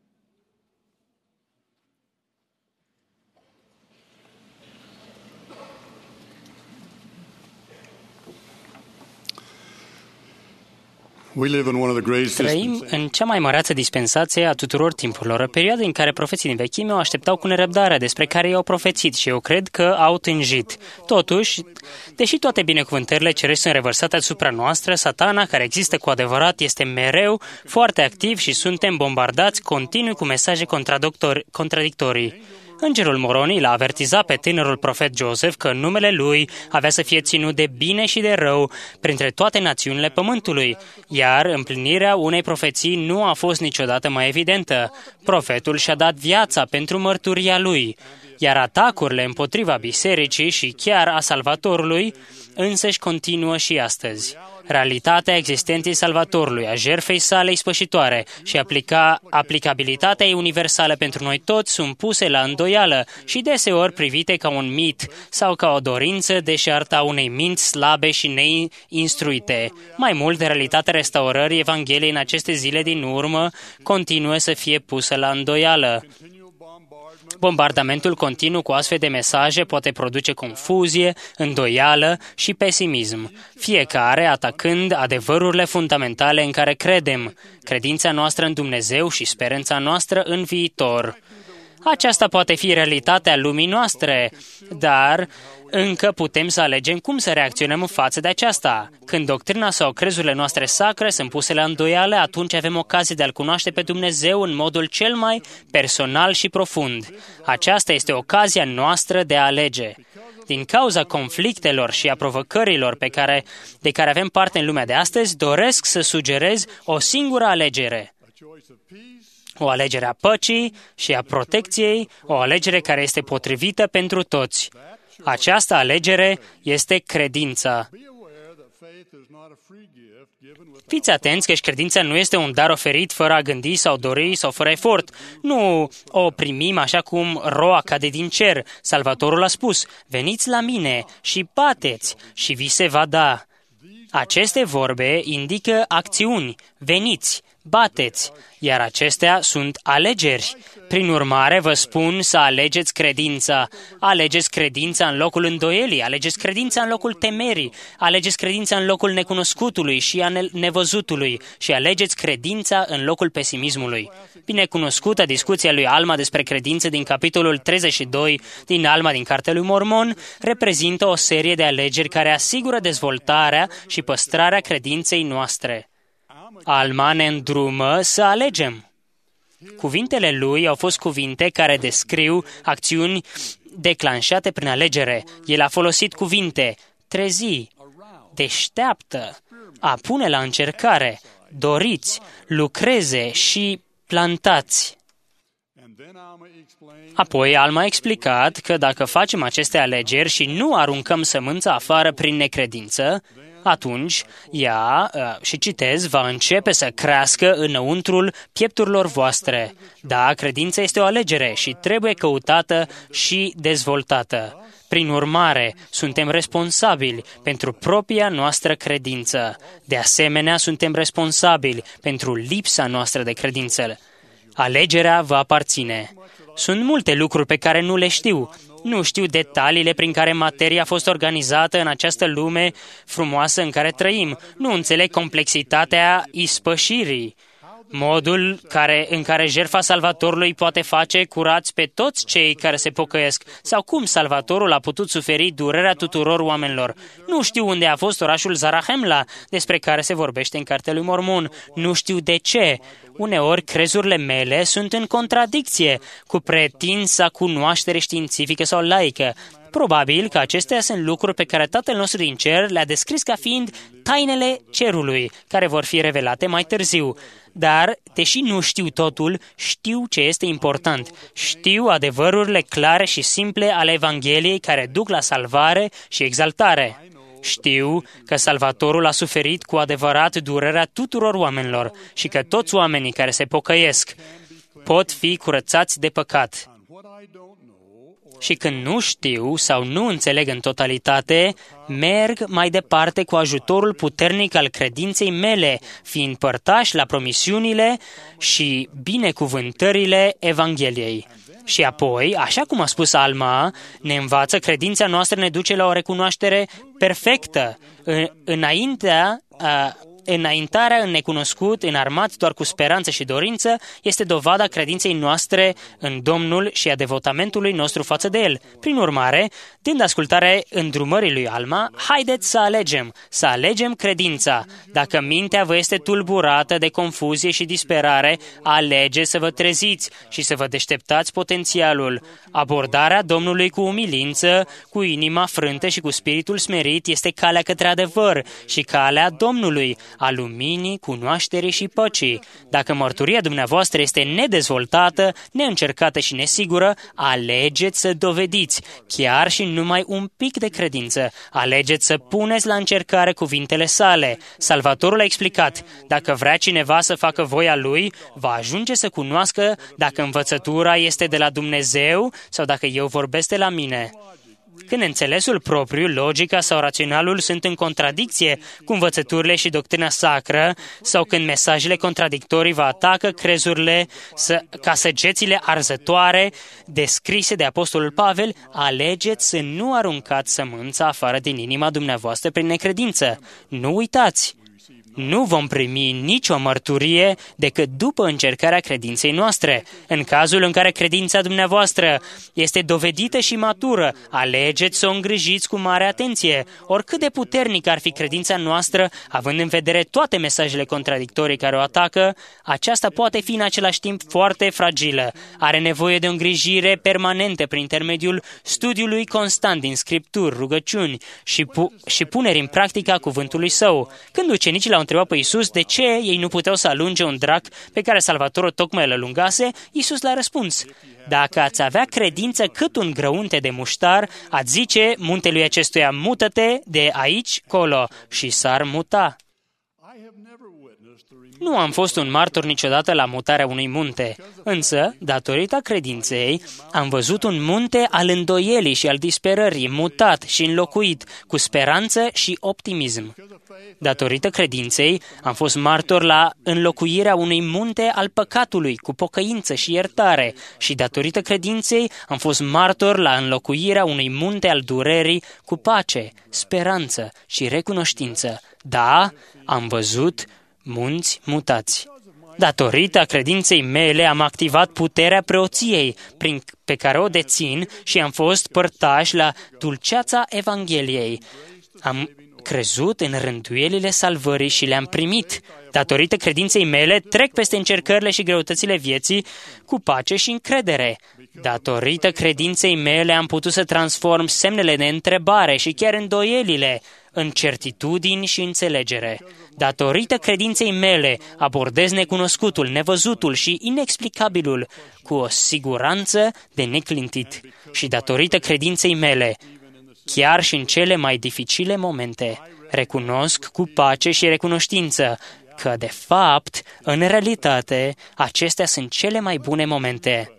Trăim în cea mai măreață dispensație a tuturor timpurilor, o perioadă în care profeții din vechime o așteptau cu nerăbdare, despre care ei au profețit și eu cred că au tânjit. Totuși, deși toate binecuvântările cerești sunt revărsate asupra noastră, Satana, care există cu adevărat, este mereu foarte activ și suntem bombardați continuu cu mesaje contradictorii. Îngerul Moronii l-a avertizat pe tânărul profet Joseph că numele lui avea să fie ținut de bine și de rău printre toate națiunile pământului, iar împlinirea unei profeții nu a fost niciodată mai evidentă. Profetul și-a dat viața pentru mărturia lui, iar atacurile împotriva bisericii și chiar a Salvatorului însăși continuă și astăzi. Realitatea existenței Salvatorului, a jertfei sale ispășitoare și aplicabilitatea ei universală pentru noi toți sunt puse la îndoială și deseori privite ca un mit sau ca o dorință deșartă unei minți slabe și neinstruite. Mai mult, realitatea restaurării Evangheliei în aceste zile din urmă continuă să fie pusă la îndoială. Bombardamentul continuu cu astfel de mesaje poate produce confuzie, îndoială și pesimism, fiecare atacând adevărurile fundamentale în care credem, credința noastră în Dumnezeu și speranța noastră în viitor. Aceasta poate fi realitatea lumii noastre, dar încă putem să alegem cum să reacționăm în față de aceasta. Când doctrina sau crezurile noastre sacre sunt puse la îndoială, atunci avem ocazie de a-L cunoaște pe Dumnezeu în modul cel mai personal și profund. Aceasta este ocazia noastră de a alege. Din cauza conflictelor și a provocărilor de care avem parte în lumea de astăzi, doresc să sugerez o singură alegere. O alegere a păcii și a protecției, o alegere care este potrivită pentru toți. Această alegere este credința. Fiți atenți că credința nu este un dar oferit fără a gândi sau dori sau fără efort. Nu o primim așa cum roa cade din cer. Salvatorul a spus, veniți la mine și bateți și vi se va da. Aceste vorbe indică acțiuni, veniți, bateți, iar acestea sunt alegeri. Prin urmare, vă spun să alegeți credința. Alegeți credința în locul îndoielii, alegeți credința în locul temerii, alegeți credința în locul necunoscutului și a nevăzutului și alegeți credința în locul pesimismului. Binecunoscută discuția lui Alma despre credință din capitolul 32 din Alma din Cartea lui Mormon reprezintă o serie de alegeri care asigură dezvoltarea și păstrarea credinței noastre. Alma ne îndrumă să alegem. Cuvintele lui au fost cuvinte care descriu acțiuni declanșate prin alegere. El a folosit cuvinte trezi, deșteaptă, a pune la încercare, doriți, lucreze și plantați. Apoi Alma a explicat că dacă facem aceste alegeri și nu aruncăm sămânța afară prin necredință, atunci ea, și citez, va începe să crească înăuntrul piepturilor voastre. Da, credința este o alegere și trebuie căutată și dezvoltată. Prin urmare, suntem responsabili pentru propria noastră credință. De asemenea, suntem responsabili pentru lipsa noastră de credință. Alegerea vă aparține. Sunt multe lucruri pe care nu le știu. Nu știu detaliile prin care materia a fost organizată în această lume frumoasă în care trăim. Nu înțeleg complexitatea ispășirii. modul în care jertfa Salvatorului poate face curați pe toți cei care se pocăiesc, sau cum Salvatorul a putut suferi durerea tuturor oamenilor. Nu știu unde a fost orașul Zarahemla, despre care se vorbește în Cartea lui Mormon. Nu știu de ce. Uneori, crezurile mele sunt în contradicție cu pretinsa cunoaștere științifică sau laică. Probabil că acestea sunt lucruri pe care Tatăl nostru din cer le-a descris ca fiind tainele cerului, care vor fi revelate mai târziu. Dar, deși nu știu totul, știu ce este important. Știu adevărurile clare și simple ale Evangheliei care duc la salvare și exaltare. Știu că Salvatorul a suferit cu adevărat durerea tuturor oamenilor și că toți oamenii care se pocăiesc pot fi curățați de păcat. Și când nu știu sau nu înțeleg în totalitate, merg mai departe cu ajutorul puternic al credinței mele, fiind părtași la promisiunile și binecuvântările Evangheliei. Și apoi, așa cum a spus Alma, ne învață, credința noastră ne duce la o recunoaștere perfectă. Înaintarea în necunoscut, înarmat doar cu speranță și dorință, este dovada credinței noastre în Domnul și a devotamentului nostru față de El. Prin urmare, dând ascultare îndrumării lui Alma, haideți să alegem credința. Dacă mintea vă este tulburată de confuzie și disperare, alegeți să vă treziți și să vă deșteptați potențialul. Abordarea Domnului cu umilință, cu inima frântă și cu spiritul smerit este calea către adevăr și calea Domnului, a luminii, cunoașterii și păcii. Dacă mărturia dumneavoastră este nedezvoltată, neîncercată și nesigură, alegeți să dovediți, chiar și numai un pic de credință. Alegeți să puneți la încercare cuvintele sale. Salvatorul a explicat, dacă vrea cineva să facă voia lui, va ajunge să cunoască dacă învățătura este de la Dumnezeu sau dacă eu vorbesc de la mine. Când înțelesul propriu, logica sau raționalul sunt în contradicție cu învățăturile și doctrina sacră, sau când mesajele contradictorii vă atacă crezurile ca săgețile arzătoare descrise de Apostolul Pavel, alegeți să nu aruncați sămânța afară din inima dumneavoastră prin necredință. Nu uitați! Nu vom primi nicio mărturie decât după încercarea credinței noastre. În cazul în care credința dumneavoastră este dovedită și matură, alegeți să o îngrijiți cu mare atenție. Oricât de puternică ar fi credința noastră, având în vedere toate mesajele contradictorii care o atacă, aceasta poate fi în același timp foarte fragilă. Are nevoie de o îngrijire permanentă prin intermediul studiului constant din Scripturi, rugăciuni și puneri în practică a cuvântului Său. Când ucenicii l-au întrebat pe Iisus de ce ei nu puteau să alunge un drac pe care Salvatorul tocmai îl alungase, Iisus le-a răspuns: dacă ați avea credință cât un grăunte de muștar, ați zice muntelui acestuia, mută-te de aici colo, și s-ar muta. Nu am fost un martor niciodată la mutarea unui munte, însă, datorită credinței, am văzut un munte al îndoielii și al disperării mutat și înlocuit cu speranță și optimism. Datorită credinței, am fost martor la înlocuirea unui munte al păcatului cu pocăință și iertare și datorită credinței am fost martor la înlocuirea unui munte al durerii cu pace, speranță și recunoștință. Da, am văzut munți mutați. Datorită credinței mele am activat puterea preoției pe care o dețin și am fost părtași la dulceața Evangheliei. Am crezut în rânduielile salvării și le-am primit. Datorită credinței mele trec peste încercările și greutățile vieții cu pace și încredere. Datorită credinței mele am putut să transform semnele de întrebare și chiar îndoielile în certitudini și înțelegere. Datorită credinței mele abordez necunoscutul, nevăzutul și inexplicabilul cu o siguranță de neclintit. Și datorită credinței mele, chiar și în cele mai dificile momente, recunosc cu pace și recunoștință că, de fapt, în realitate, acestea sunt cele mai bune momente.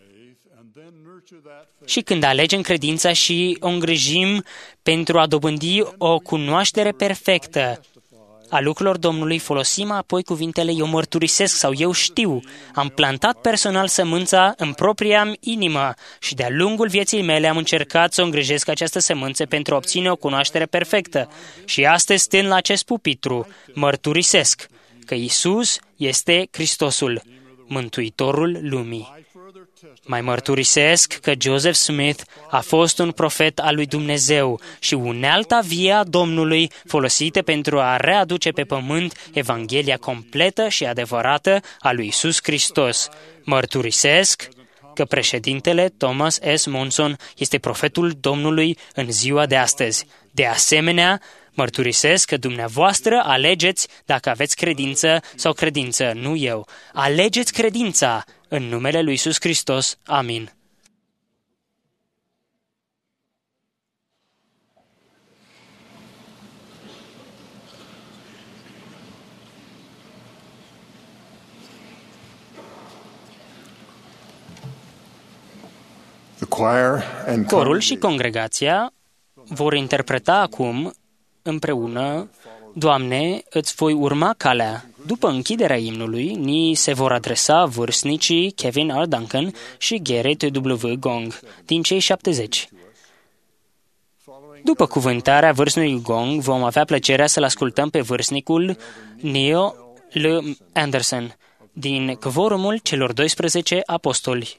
Și când alegem credința și o îngrijim pentru a dobândi o cunoaștere perfectă a lucrurilor Domnului, folosim apoi cuvintele eu mărturisesc sau eu știu. Am plantat personal sămânța în propria inimă și de-a lungul vieții mele am încercat să o îngrijesc această sămânță pentru a obține o cunoaștere perfectă. Și astăzi, stând la acest pupitru, mărturisesc că Isus este Hristosul, Mântuitorul lumii. Mai mărturisesc că Joseph Smith a fost un profet al lui Dumnezeu și unealta vie a Domnului folosită pentru a readuce pe pământ Evanghelia completă și adevărată a lui Isus Hristos. Mărturisesc că președintele Thomas S. Monson este profetul Domnului în ziua de astăzi. De asemenea, mărturisesc că dumneavoastră alegeți dacă aveți credință sau credință, nu eu. Alegeți credința în numele lui Iisus Hristos. Amin. Corul și congregația vor interpreta acum împreună Doamne, îți voi urma calea. După închiderea imnului, ni se vor adresa vârstnicii Kevin R. Duncan și Garrett W. Gong din cei 70. După cuvântarea vârstnicului Gong, vom avea plăcerea să-l ascultăm pe vârstnicul Neil L. Anderson din Cvorumul celor 12 apostoli.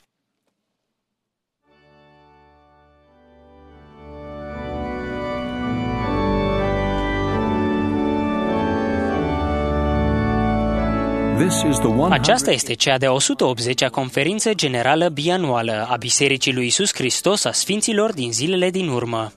Aceasta este cea de-a 180-a conferință generală bianuală a Bisericii lui Iisus Hristos a Sfinților din zilele din urmă.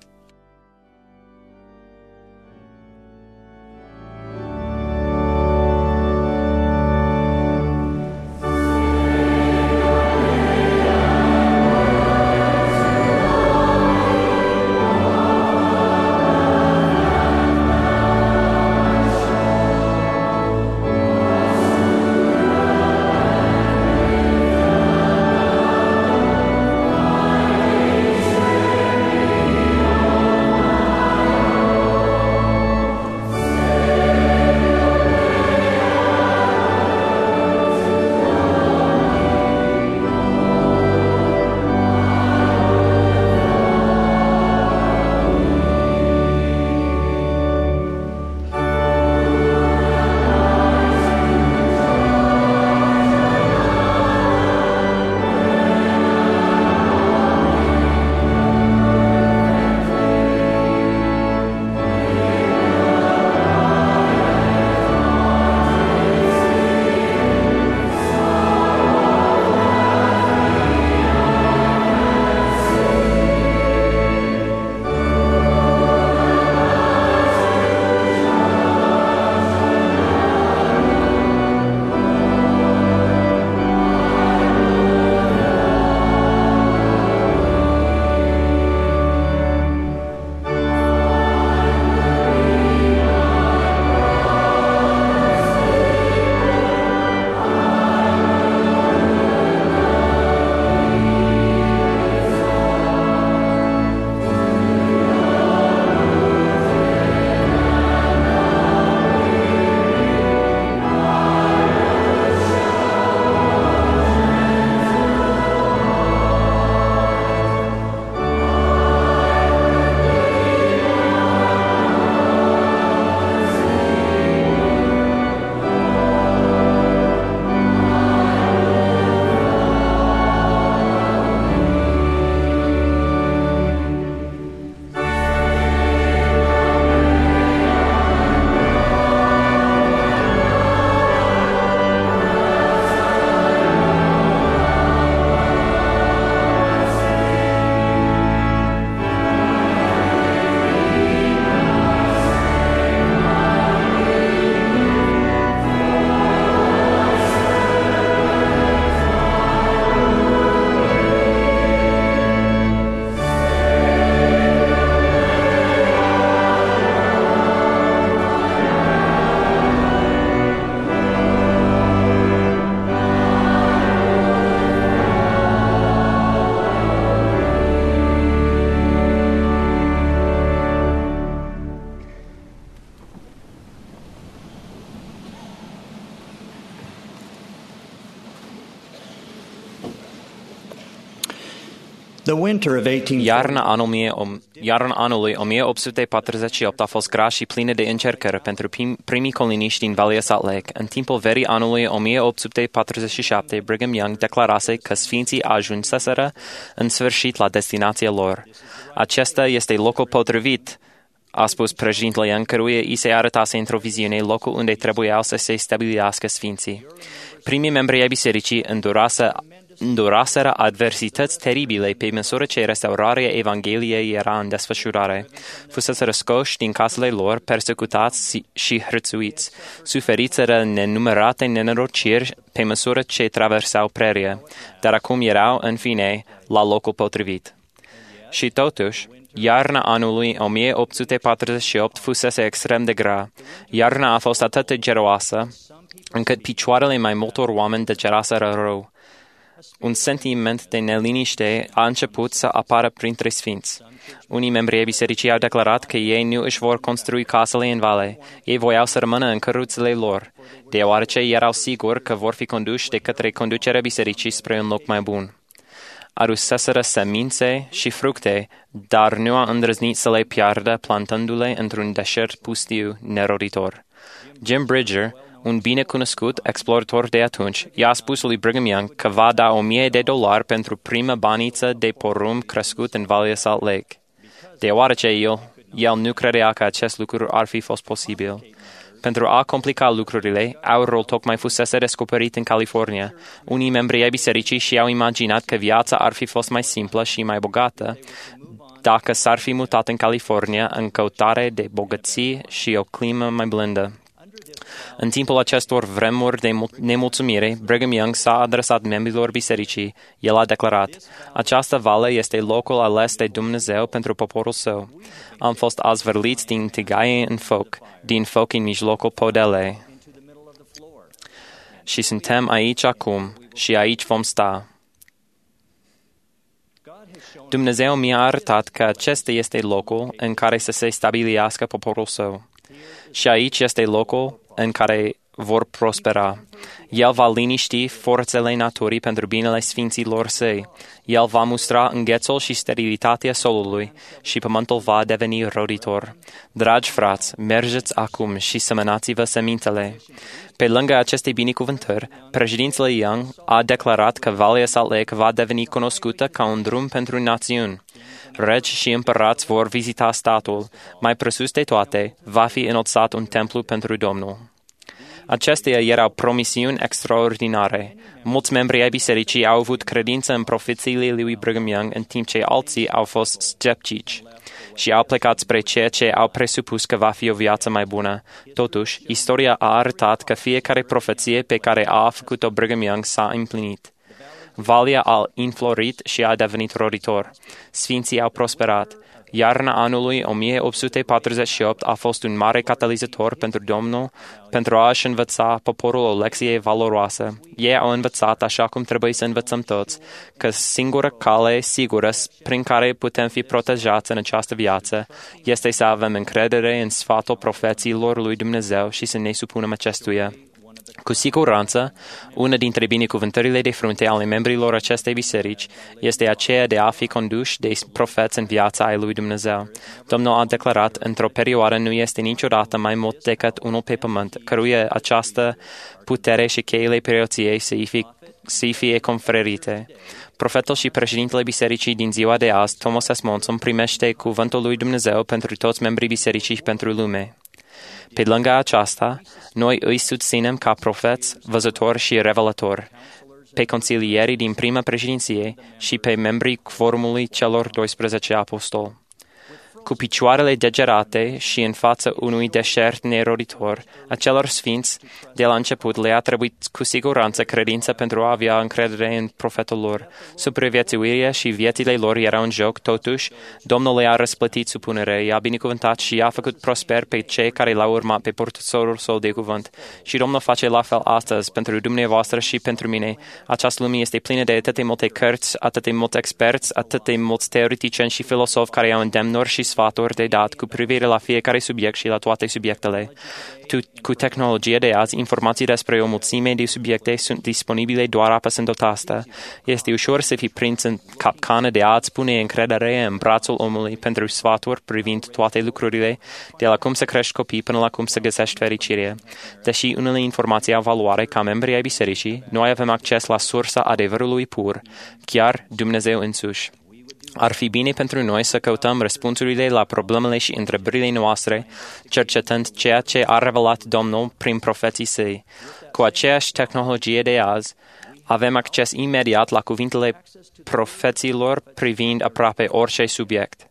The winter of 1840 Iarna anului 1848 a fost grea și plină de încercări pentru primii coloniști din Valley Salt Lake. În timpul verii anului 1847, Brigham Young declarase că sfinții ajunseseră în sfârșit la destinația lor. Acesta este locul potrivit, a spus președintele Young, căruia i se arătase într-o viziune locul unde trebuiau să se stabilească sfinții. Primii membri ai bisericii înduraseră adversități teribile pe măsură ce restaurarea Evangheliei era în desfășurare. Fuseseră scoși din casele lor, persecutați și hărțuiți. Suferiseră nenumărate nenorociri pe măsură ce traversau preria, dar acum erau, în fine, la locul potrivit. Și totuși, iarna anului 1848 fusese extrem de grea. Iarna a fost atât de geroasă, încât picioarele mai multor oameni deceraseră rău. Un sentiment de neliniște a început să apară printre sfinți. Unii membri ai bisericii au declarat că ei nu își vor construi casele în vale. Ei voiau să rămână în căruțele lor, deoarece erau siguri că vor fi conduși de către conducerea bisericii spre un loc mai bun. Aduseseră semințe și fructe, dar nu a îndrăznit să le piardă plantându-le într-un deșert pustiu neroditor. Jim Bridger, un binecunoscut explorator de atunci, i-a spus lui Brigham Young că va da $1,000 pentru prima baniță de porumb crescut în Valley Salt Lake, deoarece el nu credea că acest lucru ar fi fost posibil. Pentru a complica lucrurile, aurul tocmai fusese descoperit în California. Unii membri ai bisericii și-au imaginat că viața ar fi fost mai simplă și mai bogată dacă s-ar fi mutat în California în căutare de bogății și o climă mai blândă. În timpul acestor vremuri de nemulțumire, Brigham Young s-a adresat membrilor bisericii. El a declarat: această vale este locul ales de Dumnezeu pentru poporul său. Am fost azvârliți din tigaie în foc, din foc în mijlocul podelei. Și suntem aici acum și aici vom sta. Dumnezeu mi-a arătat că acesta este locul în care să se stabilească poporul său. Și aici este locul în care vor prospera. El va liniști forțele naturii pentru binele sfinților săi. El va mustra înghețul și sterilitatea solului și pământul va deveni roditor. Dragi frați, mergeți acum și semănați-vă semințele. Pe lângă aceste binecuvântări, președintele Young a declarat că Valley Salt Lake va deveni cunoscută ca un drum pentru națiuni. Regi și împărați vor vizita statul. Mai presus de toate, va fi înălțat un templu pentru Domnul. Acestea erau promisiuni extraordinare. Mulți membri ai bisericii au avut credință în profețiile lui Brigham Young, în timp ce alții au fost sceptici și au plecat spre ceea ce au presupus că va fi o viață mai bună. Totuși, istoria a arătat că fiecare profeție pe care a făcut-o Brigham Young s-a împlinit. Valea a înflorit și a devenit roditor. Sfinții au prosperat. Iarna anului 1848 a fost un mare catalizator pentru Domnul pentru a-și învăța poporul o lecție valoroasă. Ei au învățat, așa cum trebuie să învățăm toți, că singura cale sigură prin care putem fi protejați în această viață este să avem încredere în sfatul profeților lui Dumnezeu și să ne supunem acestuia. Cu siguranță, una dintre binecuvântările de frunte ale membrilor acestei biserici este aceea de a fi conduși de profeți în viața ai lui Dumnezeu. Domnul a declarat: într-o perioadă nu este niciodată mai mult decât unul pe pământ, căruia această putere și cheile preoției să-i fie conferite. Profetul și președintele bisericii din ziua de azi, Thomas S. Monson, primește cuvântul lui Dumnezeu pentru toți membrii bisericii și pentru lume. Pe lângă aceasta, noi îi susținem ca profeți, văzători și revelatori, pe consilierii din prima președinție și pe membrii quorumului celor 12 apostoli. Cu picioarele degerate și în fața unui deșert neroditor, acelor sfinți de la început le-a trebuit cu siguranță credință pentru a avea încredere în profetul lor. Supraviețuirea și viețile lor erau în joc, totuși, Domnul le-a răsplătit supunere, i-a binecuvântat și i-a făcut prosper pe cei care l-au urmat pe purtătorul său de cuvânt. Și Domnul face la fel astăzi pentru dumneavoastră și pentru mine. Această lume este plină de atât de multe cărți, atât de mulți experți, atât de mulți teoreticieni și filosofi care au îndemnuri și sfaturi de dat cu privire la fiecare subiect și la toate subiectele. Cu tehnologia de azi, informații despre o mulțime de subiecte sunt disponibile doar apăsând o tastă. Este ușor să fii prins în capcană de a-ți pune încredere în brațul omului pentru sfaturi privind toate lucrurile, de la cum să crești copii până la cum să găsești fericire. Deși unele informații au valoare ca membri ai bisericii, noi avem acces la sursa adevărului pur, chiar Dumnezeu însuși. Ar fi bine pentru noi să căutăm răspunsurile la problemele și întrebările noastre, cercetând ceea ce a revelat Domnul prin profeții săi. Cu aceeași tehnologie de azi, avem acces imediat la cuvintele profeților privind aproape orice subiect.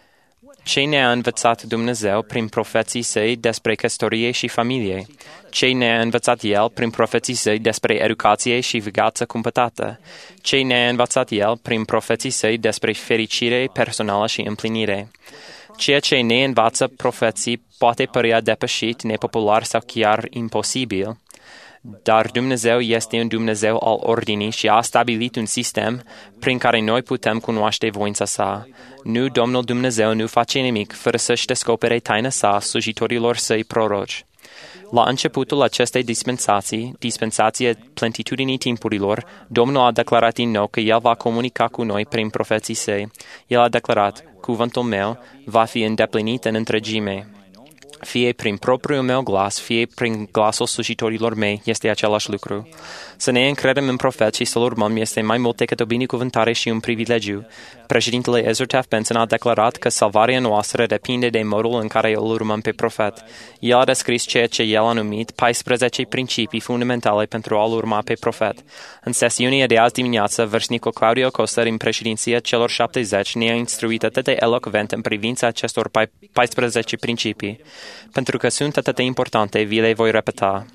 Ce ne-a învățat Dumnezeu prin profeții săi despre căsătorie și familie? Ce ne-a învățat El prin profeții săi despre educație și viață cumpătată? Ce ne-a învățat El prin profeții săi despre fericire personală și împlinire? Ceea ce ne învață profeții poate părea depășit, nepopular sau chiar imposibil, dar Dumnezeu este un Dumnezeu al ordinii și a stabilit un sistem prin care noi putem cunoaște voința sa. Nu, Domnul Dumnezeu nu face nimic fără să-și descopere taina sa slujitorilor săi proroci. La începutul acestei dispensații, dispensația plenitudinii timpurilor, Domnul a declarat din nou că El va comunica cu noi prin profeții săi. El a declarat, cuvântul meu va fi îndeplinit în întregime. Fie prin propriul meu glas, fie prin glasul slujitorilor mei, este același lucru. Să ne încredem în profet și să-l urmăm este mai mult decât o binecuvântare și un privilegiu. Președintele Ezra Taft Benson a declarat că salvarea noastră depinde de modul în care îl urmăm pe profet. El a descris ceea ce el a numit 14 principii fundamentale pentru a-l urma pe profet. În sesiunea de azi dimineață, versnicul Claudio Costa din președinția celor 70 ne-a instruit atât de elocvent în privința acestor 14 principii. Pentru că sunt atât de importante, vi le voi repeta.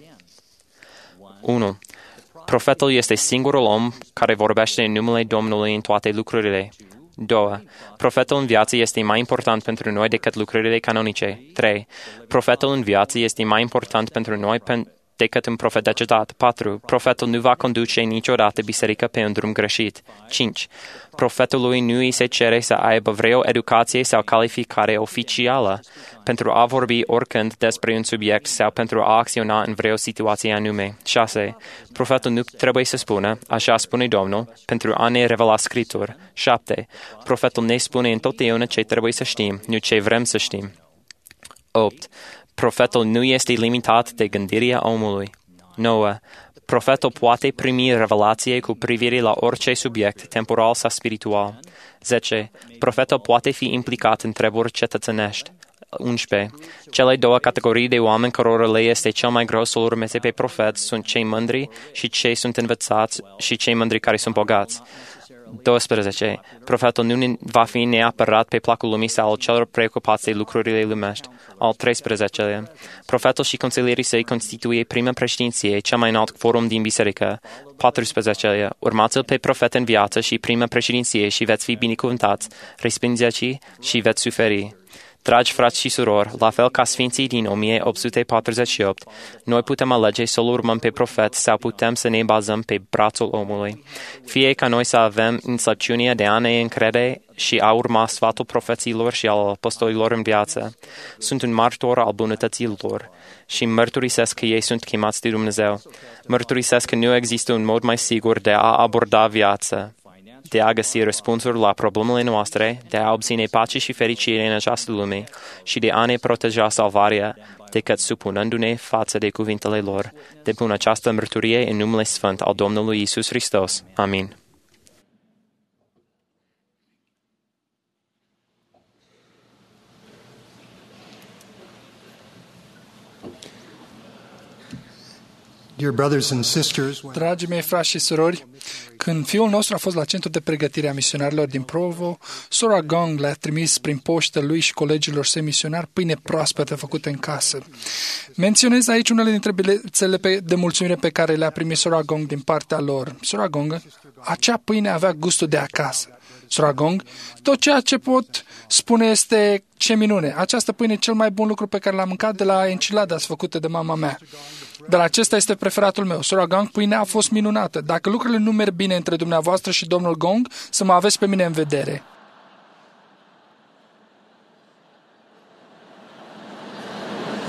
1. Profetul este singurul om care vorbește în numele Domnului în toate lucrurile. 2. Profetul în viață este mai important pentru noi decât lucrurile canonice. 3. Profetul în viață este mai important pentru noi decât un profet decedat. 4. Profetul nu va conduce niciodată biserica pe un drum greșit. 5. Profetului nu îi se cere să aibă vreo educație sau calificare oficială pentru a vorbi oricând despre un subiect sau pentru a acționa în vreo situație anume. 6. Profetul nu trebuie să spună, așa spune Domnul, pentru a ne revela Scripturi. 7. Profetul ne spune întotdeauna ce trebuie să știm, nu ce vrem să știm. 8. Profetul nu este limitat de gândirea omului. 9. Profetul poate primi revelație cu privire la orice subiect, temporal sau spiritual. 10. Profetul poate fi implicat în treburi cetățenești. 11. Cele două categorii de oameni cărora le este cel mai greu să-l urmeze pe profet sunt cei mândri și cei sunt învățați și cei mândri care sunt bogați. 12. Profetul nu va fi neapărat pe placul lumii sau al celor preocupați de lucrurile lumești. Al 13. Profetul și consilierii săi constituie prima președinție, cel mai înalt forum din biserică. 14. Urmați-l pe profet în viață și prima președinție și veți fi binecuvântați, respingeți și veți suferi. Dragi frați și surori, la fel ca sfinții din 1848, noi putem alege să-l urmăm pe profet sau putem să ne bazăm pe brațul omului. Fie ca noi să avem înțelepciunea de a ne încrede și a urma sfatul profeților și al apostolilor în viață. Sunt un martor al bunătății lor și mărturisesc că ei sunt chemați de Dumnezeu. Mărturisesc că nu există un mod mai sigur de a aborda viața, de a găsi răspunsuri la problemele noastre, de a obține pace și fericire în această lume și de a ne proteja salvarea decât supunându-ne față de cuvintele lor. Depun această mărturie în numele Sfânt al Domnului Iisus Hristos. Amin. Dear brothers and sisters, Dragii mei frați și surori, când fiul nostru a fost la centru de pregătire a misionarilor din Provo, sora Gong le-a trimis prin poștă lui și colegilor săi misionari pâine proaspătă făcută în casă. Menționez aici unele dintre bilețele de mulțumire pe care le-a primit sora Gong din partea lor. Sora Gong, acea pâine avea gustul de acasă. Sora Gong, tot ceea ce pot spune este ce minune. Această pâine e cel mai bun lucru pe care l-am mâncat de la enchiladas făcute de mama mea. Dar acesta este preferatul meu. Sora Gong, pâinea a fost minunată. Dacă lucrurile nu merg bine între dumneavoastră și domnul Gong, să mă aveți pe mine în vedere.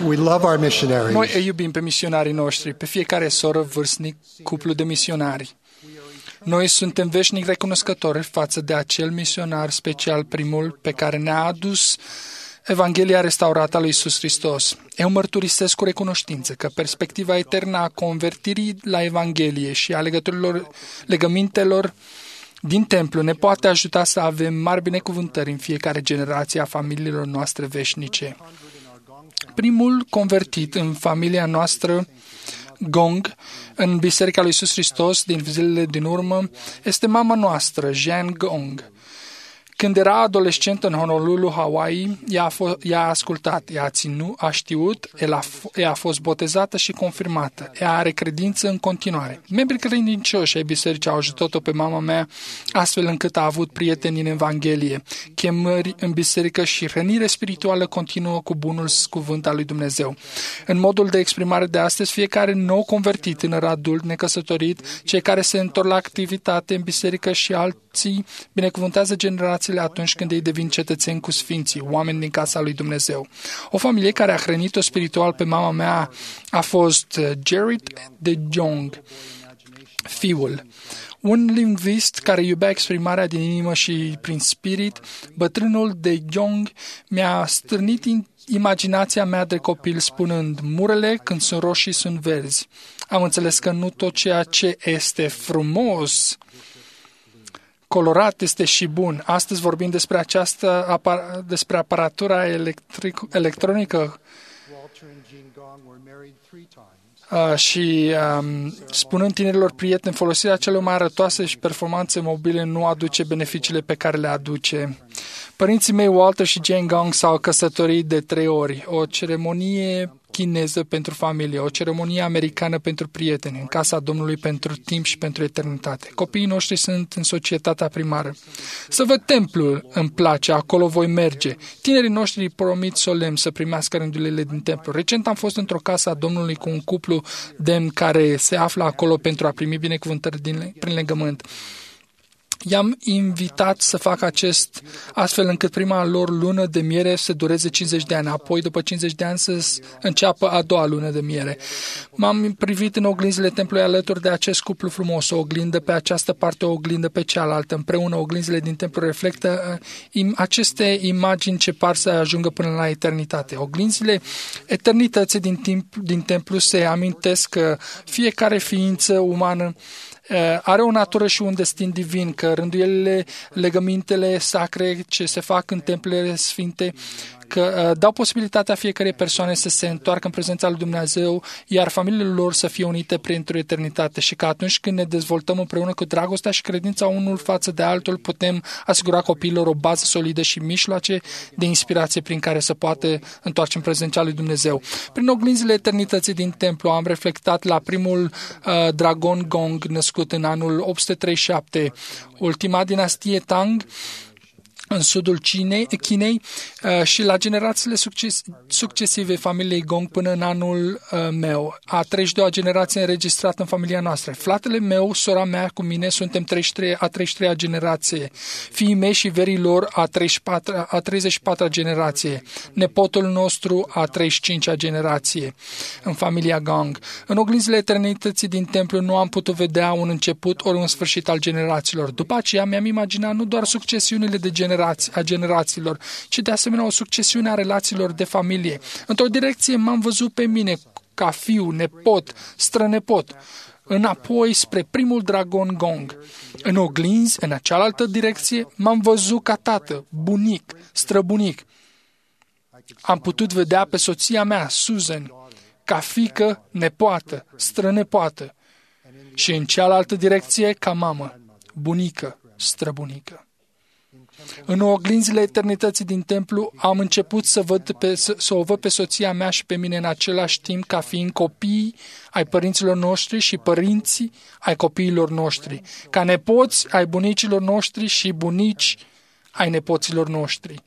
We love our missionaries. Noi îi iubim pe misionarii noștri, pe fiecare soră, vârstnic, cuplu de misionari. Noi suntem veșnic recunoscători față de acel misionar special, primul, pe care ne-a adus Evanghelia restaurată a lui Iisus Hristos. Eu mărturisesc cu recunoștință că perspectiva eternă a convertirii la Evanghelie și a legămintelor din templu ne poate ajuta să avem mari binecuvântări în fiecare generație a familiilor noastre veșnice. Primul convertit în familia noastră Gong, în Biserica lui Iisus Hristos din zilele din urmă, este mama noastră, Jean Gong. Când era adolescentă în Honolulu, Hawaii, ea a ascultat, a știut, ea a fost botezată și confirmată. Ea are credință în continuare. Membrii credincioși ai bisericii au ajutat-o pe mama mea astfel încât a avut prieteni în Evanghelie, chemări în biserică și hrănire spirituală continuă cu bunul cuvânt al lui Dumnezeu. În modul de exprimare de astăzi, fiecare nou convertit, tânăr adult, necăsătorit, cei care se întorc la activitate în biserică și alții binecuvântează generațiile atunci când ei devin cetățeni cu sfinții, oameni din casa lui Dumnezeu. O familie care a hrănit-o spiritual pe mama mea a fost Jared de Jong, fiul. Un lingvist care iubea exprimarea din inimă și prin spirit, bătrânul de Jong mi-a stârnit imaginația mea de copil spunând, murele când sunt roșii sunt verzi. Am înțeles că nu tot ceea ce este frumos colorat este și bun. Astăzi vorbim despre despre aparatura electronică și spunând tinerilor prieteni, folosirea celor mai arătoase și performanțe mobile nu aduce beneficiile pe care le aduce. Părinții mei, Walter și Jane Gong, s-au căsătorit de 3 ori. O ceremonie chineză pentru familie, o ceremonie americană pentru prieteni, în casa Domnului pentru timp și pentru eternitate. Copiii noștri sunt în societatea primară. Să văd templul, îmi place, acolo voi merge. Tinerii noștri promit solemn să primească rândurile din templu. Recent am fost într-o casă a Domnului cu un cuplu demn care se află acolo pentru a primi binecuvântări prin legământ. I-am invitat să facă acest astfel încât prima lor lună de miere să dureze 50 de ani, apoi după 50 de ani să înceapă a doua lună de miere. M-am privit în oglinzile templului alături de acest cuplu frumos, o oglindă pe această parte, o oglindă pe cealaltă. Împreună oglinzile din templu reflectă aceste imagini ce par să ajungă până la eternitate. Oglinzile eternității din templu se amintesc că fiecare ființă umană are o natură și un destin divin, că rânduielile, legămintele sacre ce se fac în templele sfinte, că dau posibilitatea fiecărei persoane să se întoarcă în prezența lui Dumnezeu, iar familiile lor să fie unite pentru eternitate și că atunci când ne dezvoltăm împreună cu dragostea și credința unul față de altul, putem asigura copiilor o bază solidă și mijloace de inspirație prin care să poată întoarce în prezența lui Dumnezeu. Prin oglinzile eternității din templu am reflectat la primul dragon Gong născut în anul 837, ultima dinastie Tang, în sudul Chinei și la generațiile succesive familiei Gong până în anul meu. A 32-a generație înregistrată în familia noastră. Fratele meu, sora mea cu mine suntem a 33-a generație. Fiii mei și verii lor a 34-a generație. Nepotul nostru a 35-a generație în familia Gong. În oglinzile eternității din templu nu am putut vedea un început ori un sfârșit al generațiilor. După aceea mi-am imaginat nu doar succesiunile de a generațiilor, ci de asemenea o succesiune a relațiilor de familie. Într-o direcție m-am văzut pe mine ca fiu, nepot, strănepot, înapoi spre primul dragon Gong. În oglinzi, în cealaltă direcție, m-am văzut ca tată, bunic, străbunic. Am putut vedea pe soția mea, Susan, ca fiică, nepoată, strănepoată și în cealaltă direcție ca mamă, bunică, străbunică. În oglinzile eternității din templu am început să o văd pe soția mea și pe mine în același timp ca fiind copii ai părinților noștri și părinții ai copiilor noștri, ca nepoți ai bunicilor noștri și bunici ai nepoților noștri.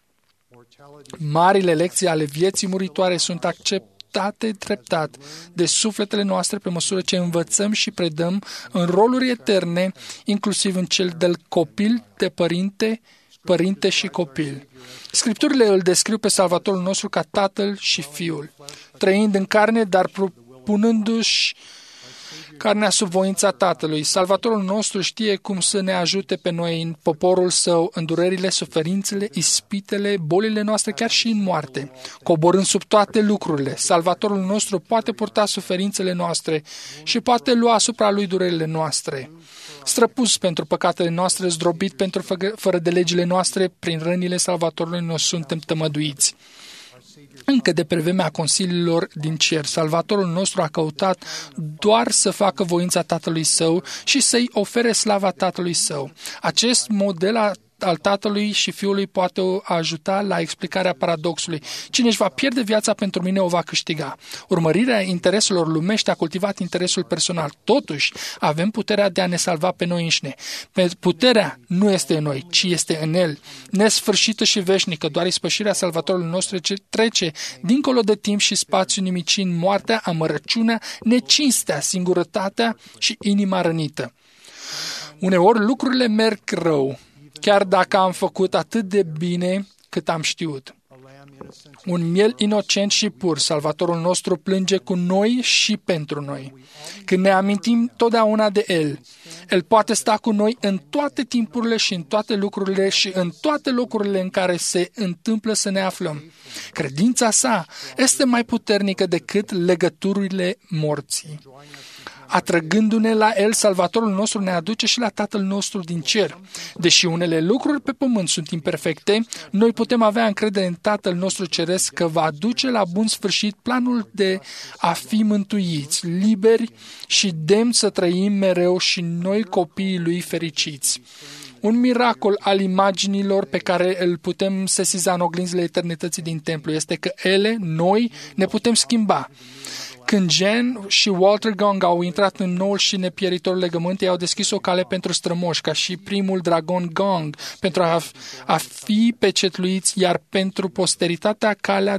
Marile lecții ale vieții muritoare sunt acceptate treptat de sufletele noastre pe măsură ce învățăm și predăm în roluri eterne, inclusiv în cel de copil, de părinte, părinte și copil. Scripturile îl descriu pe Salvatorul nostru ca Tatăl și Fiul, trăind în carne, dar punându-și carnea sub voința Tatălui. Salvatorul nostru știe cum să ne ajute pe noi în poporul său, în durerile, suferințele, ispitele, bolile noastre, chiar și în moarte. Coborând sub toate lucrurile, Salvatorul nostru poate purta suferințele noastre și poate lua asupra lui durerile noastre. Străpus pentru păcatele noastre, zdrobit pentru fără de legile noastre, prin rănile Salvatorului nostru suntem tămăduiți. Încă de pe vremea consiliilor din cer, Salvatorul nostru a căutat doar să facă voința Tatălui Său și să-i ofere slava Tatălui Său. Acest model al Tatălui și Fiului poate ajuta la explicarea paradoxului. Cine își va pierde viața pentru mine o va câștiga. Urmărirea intereselor lumești a cultivat interesul personal. Totuși, avem puterea de a ne salva pe noi înșine. Puterea nu este în noi, ci este în El. Nesfârșită și veșnică, doar ispășirea Salvatorului nostru trece dincolo de timp și spațiu, nimicind moartea, amărăciunea, necinstea, singurătatea și inima rănită. Uneori lucrurile merg rău, chiar dacă am făcut atât de bine cât am știut. Un miel inocent și pur, Salvatorul nostru plânge cu noi și pentru noi. Când ne amintim totdeauna de El, El poate sta cu noi în toate timpurile și în toate lucrurile și în toate locurile în care se întâmplă să ne aflăm. Credința sa este mai puternică decât legăturile morții. Atrăgându-ne la El, Salvatorul nostru ne aduce și la Tatăl nostru din cer. Deși unele lucruri pe pământ sunt imperfecte, noi putem avea încredere în Tatăl nostru ceresc că va duce la bun sfârșit planul de a fi mântuiți, liberi și demni să trăim mereu și noi copiii Lui fericiți. Un miracol al imaginilor pe care îl putem sesiza în oglinzile eternității din templu este că ele, noi, ne putem schimba. Când Jen și Walter Gong au intrat în noul și nepieritor legământ, ei au deschis o cale pentru strămoși, ca și primul dragon Gong, pentru a fi pecetluiți, iar pentru posteritate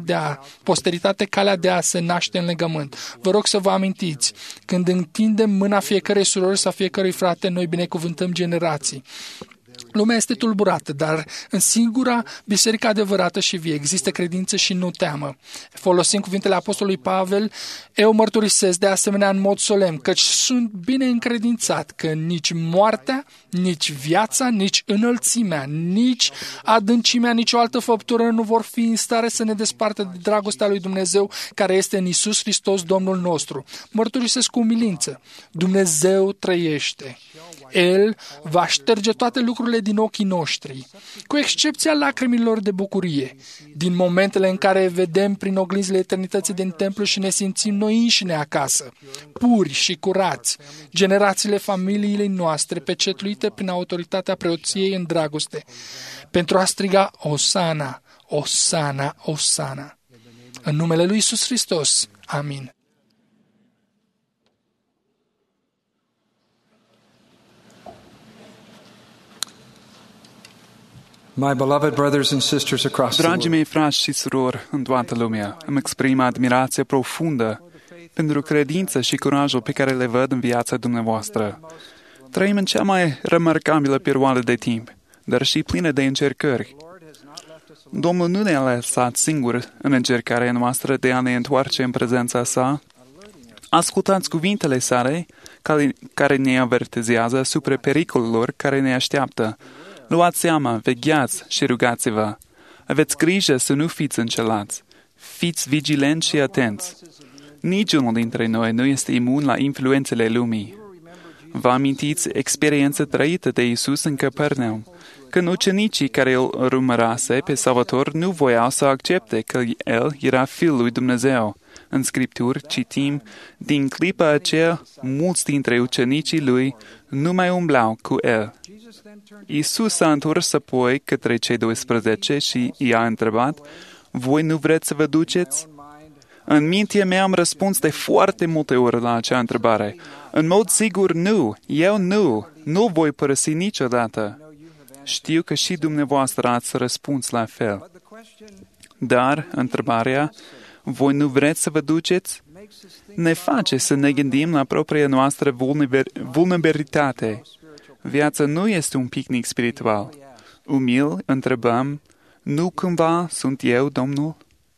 calea de a se naște în legământ. Vă rog să vă amintiți, când întindem mâna fiecărei surori sau fiecărui frate, noi binecuvântăm generații. Lumea este tulburată, dar în singura biserică adevărată și vie există credință și nu teamă. Folosind cuvintele apostolului Pavel, eu mărturisesc de asemenea în mod solemn, căci sunt bine încredințat că nici moartea, nici viața, nici înălțimea, nici adâncimea, nici o altă făptură nu vor fi în stare să ne despartă de dragostea lui Dumnezeu care este în Iisus Hristos, Domnul nostru. Mărturisesc cu umilință. Dumnezeu trăiește. El va șterge toate lucrurile din ochii noștri, cu excepția lacrimilor de bucurie, din momentele în care vedem prin oglinzile eternității din templu și ne simțim noi înșine acasă, puri și curați, generațiile familiei noastre pecetluite prin autoritatea preoției în dragoste, pentru a striga Osana, Osana, Osana. În numele lui Iisus Hristos. Amin. My beloved brothers and sisters across the Dragii world, mei frați și surori în toată lumea, îmi exprim admirație profundă pentru credința și curajul pe care le văd în viața dumneavoastră. Trăim în cea mai remarcabilă perioadă de timp, dar și plină de încercări. Domnul nu ne-a lăsat singuri în încercarea noastră de a ne întoarce în prezența sa. Ascultați cuvintele sale care ne avertizează asupra pericolelor care ne așteaptă. Luați seama, vegheați și rugați-vă. Aveți grijă să nu fiți înșelați. Fiți vigilenți și atenți. Niciunul dintre noi nu este imun la influențele lumii. Vă amintiți experiența trăită de Iisus în Capernaum, când ucenicii care îl urmărase pe Salvator nu voiau să accepte că El era Fiul lui Dumnezeu. În Scripturi citim, din clipa aceea, mulți dintre ucenicii Lui nu mai umblau cu El. Iisus s-a întors apoi către cei 12 și i-a întrebat, voi nu vreți să vă duceți? În mintea mea am răspuns de foarte multe ori la acea întrebare. În mod sigur nu, eu nu voi părăsi niciodată. Știu că și dumneavoastră ați răspuns la fel. Dar întrebarea, voi nu vreți să vă duceți? Ne face să ne gândim la propria noastră vulnerabilitate. Viața nu este un picnic spiritual. Umil întrebăm, nu cumva sunt eu, Domnul?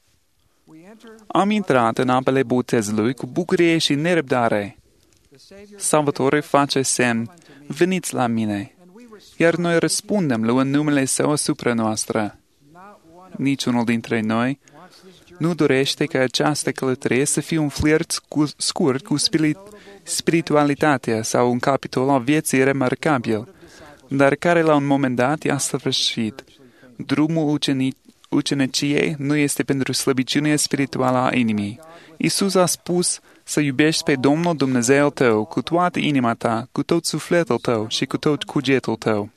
Am intrat în apele botezului cu bucurie și nerăbdare. Salvatorul face semn, veniți la mine, iar noi răspundem luând numele Său asupra noastră. Niciunul dintre noi nu dorește ca această călătorie să fie un flirt scurt cu spiritualitatea sau un capitol al vieții remarcabil, dar care la un moment dat i-a sfârșit. Drumul uceniciei nu este pentru slăbiciunea spirituală a inimii. Iisus a spus să iubești pe Domnul Dumnezeul tău cu toată inima ta, cu tot sufletul tău și cu tot cugetul tău.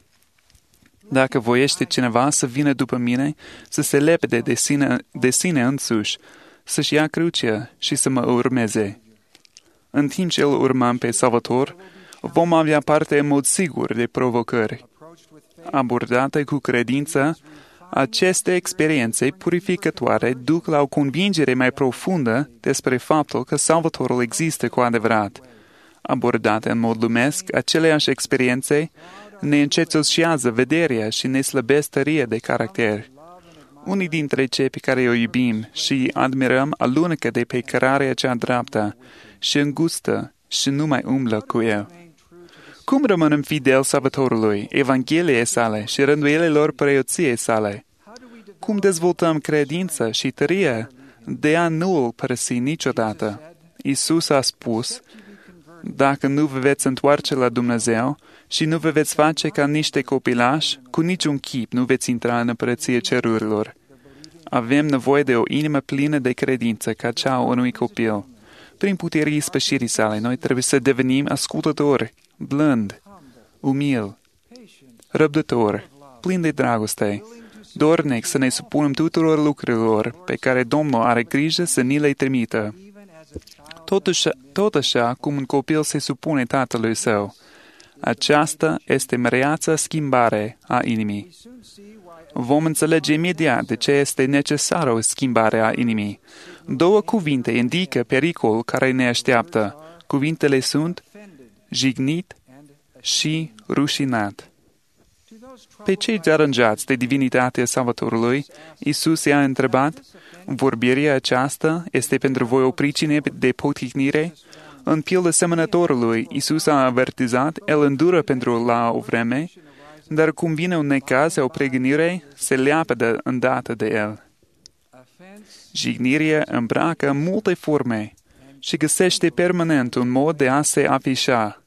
Dacă voiește cineva să vină după mine, să se lepede de sine însuși, să-și ia crucea și să mă urmeze. În timp ce îl urmăm pe Salvator, vom avea parte în mod sigur de provocări. Abordate cu credință, aceste experiențe purificatoare duc la o convingere mai profundă despre faptul că Salvatorul există cu adevărat. Abordate în mod lumesc, aceleași experiențe ne încețoșează vederea și ne slăbesc tăria de caracter. Unii dintre cei pe care o iubim și admirăm alunecă de pe cărarea cea dreaptă și îngustă și nu mai umblă cu el. Cum rămânem fideli Salvatorului, Evangheliei sale și rânduielilor preoției sale? Cum dezvoltăm credință și tărie de a nu îl părăsi niciodată? Iisus a spus, dacă nu vă veți întoarce la Dumnezeu și nu vă veți face ca niște copilași, cu niciun chip nu veți intra în împărăția cerurilor. Avem nevoie de o inimă plină de credință ca cea a unui copil. Prin puterea ispășirii sale, noi trebuie să devenim ascultători, blând, umil, răbdător, plin de dragoste, dornic să ne supunem tuturor lucrurilor pe care Domnul are grijă să ni le trimită. Tot așa cum un copil se supune tatălui său. Aceasta este măreața schimbare a inimii. Vom înțelege imediat de ce este necesară o schimbare a inimii. Două cuvinte indică pericolul care ne așteaptă. Cuvintele sunt jignit și rușinat. Pe cei deranjați de divinitatea Salvatorului, Iisus i-a întrebat, vorbirea aceasta este pentru voi o pricină de poticnire? În pildă semănătorului, Iisus a avertizat, el îndură pentru la o vreme, dar cum vine un necaz sau o pregânire, se leapădă îndată de el. Jignirea îmbracă multe forme și găsește permanent un mod de a se afișa.